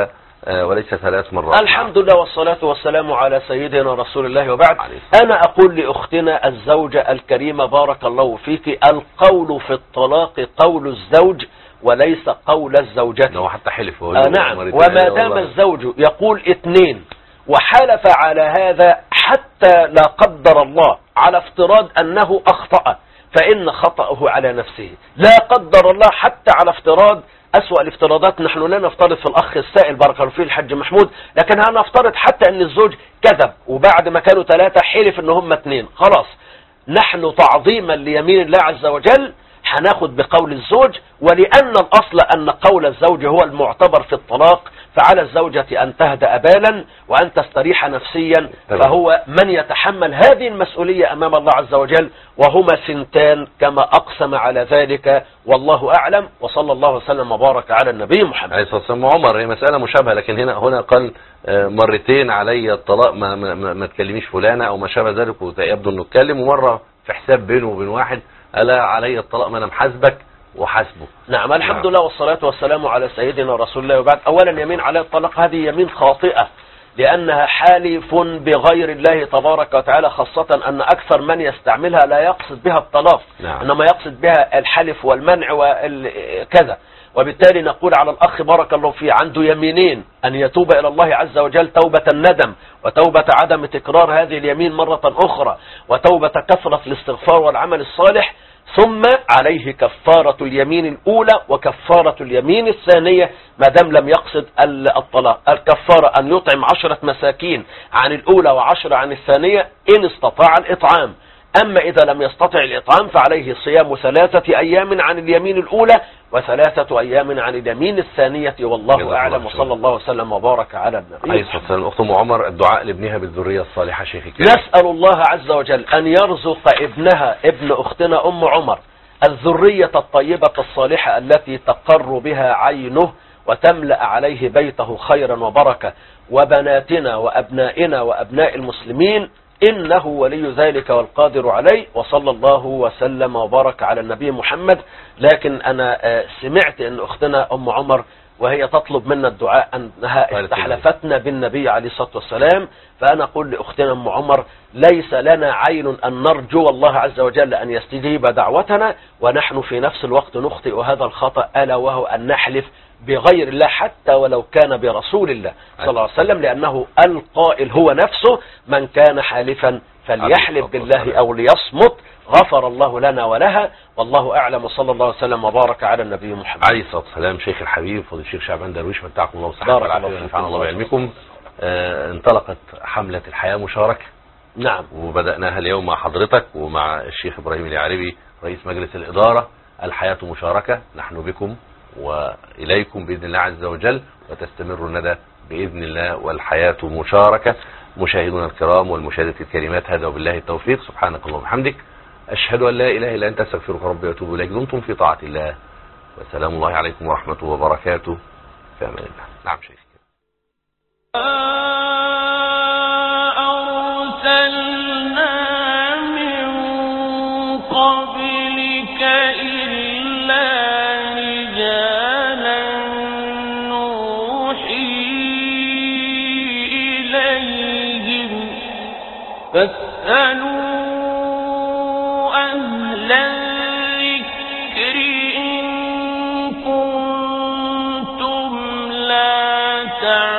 وليس 3 مرات. الحمد لله والصلاة والسلام على سيدنا رسول الله. وبعد، أنا أقول لأختنا الزوجة الكريمة بارك الله فيك، القول في الطلاق قول الزوج وليس قول الزوجة. لو حتى حلف نعم. وما دام الزوج يقول 2 وحلف على هذا، حتى لا قدر الله على افتراض أنه أخطأ، فإن خطأه على نفسه، لا قدر الله حتى على افتراض أسوأ الافتراضات. نحن لا نفترض في الأخ السائل بارك الله فيه الحج محمود، لكن هنفترض حتى أن الزوج كذب وبعد ما كانوا 3 حلف أن هم 2، خلاص نحن تعظيما ليمين الله عز وجل هناخد بقول الزوج، ولأن الأصل أن قول الزوج هو المعتبر في الطلاق، فعلى الزوجة أن تهدأ بالا وأن تستريح نفسيا، فهو من يتحمل هذه المسؤولية أمام الله عز وجل، وهما سنتان كما أقسم على ذلك، والله أعلم، وصلى الله وسلم وبارك على النبي محمد عليه الصلاة والسلام. عمر هي مسألة مشابهة، لكن هنا قال مرتين علي الطلاق، ما تكلميش فلانة أو ما شابه ذلك، ويبدو أنه اتكلم، ومرة في حساب بينه وبين واحد ألا علي الطلاق ما أنا محاسبك وحاسبه. نعم. الحمد لله والصلاة والسلام على سيدنا رسول الله. وبعد، أولا يمين على الطلاق هذه يمين خاطئة، لأنها حالف بغير الله تبارك وتعالى، خاصة أن أكثر من يستعملها لا يقصد بها الطلاق، نعم. إنما يقصد بها الحلف والمنع وكذا. وبالتالي نقول على الأخ بارك الله فيه عنده يمينين، أن يتوب إلى الله عز وجل توبة الندم، وتوبة عدم تكرار هذه اليمين مرة أخرى، وتوبة كثرة الاستغفار والعمل الصالح، ثم عليه كفارة اليمين الأولى وكفارة اليمين الثانية ما دام لم يقصد الطلاق. الكفارة أن يطعم 10 مساكين عن الأولى و10 عن الثانية إن استطاع الإطعام. أما إذا لم يستطع الإطعام فعليه صيام 3 أيام عن اليمين الأولى و3 أيام عن اليمين الثانية، والله أعلم، وصلى الله وسلم وبارك على النبي عليه الصلاة والسلام. أخت أم عمر، الدعاء لابنها بالذرية الصالحة شيخ الكريم. نسأل الله عز وجل أن يرزق ابنها ابن أختنا أم عمر الذرية الطيبة الصالحة التي تقر بها عينه وتملأ عليه بيته خيرا وبركة، وبناتنا وأبنائنا وأبناء المسلمين، إنه ولي ذلك والقادر عليه، وصلى الله وسلم وبارك على النبي محمد. لكن أنا سمعت أن أختنا أم عمر وهي تطلب منا الدعاء أنها استحلفتنا بالنبي عليه الصلاة والسلام، فأنا أقول لأختنا أم عمر ليس لنا عين أن نرجو الله عز وجل أن يستجيب دعوتنا، ونحن في نفس الوقت نخطئ هذا الخطأ، ألا وهو أن نحلف بغير الله حتى ولو كان برسول الله صلى الله عليه وسلم، لأنه القائل هو نفسه من كان حالفا فليحلف بالله أو ليصمت، غفر الله لنا ولها، والله أعلم، وصلى الله وسلم وبارك على النبي محمد عليه الصلاة والسلام. شيخ الحبيب فضيلة الشيخ شعبان درويش، متعكم الله وصحبه والعافية ونفعنا الله بعلمكم. انطلقت حملة الحياة مشاركة، نعم، وبدأناها اليوم مع حضرتك ومع الشيخ إبراهيم اليعربي رئيس مجلس الإدارة. الحياة مشاركة، نحن بكم وإليكم بإذن الله عز وجل، وتستمر الندى بإذن الله، والحياة مشاركة. مشاهدونا الكرام والمشاهدات الكريمات، هذا وبالله التوفيق، سبحانك اللهم وبحمدك، أشهد أن لا إله إلا أنت أستغفرك ربي وأتوب إليك. دمتم في طاعة الله، وسلام الله عليكم ورحمته وبركاته. في أمان الله. نعم شيخ. أرسلنا من قبلك إلا رجالا نوحي إليهم فاسألوا أهل الذكر إن كنتم لا تعلمون.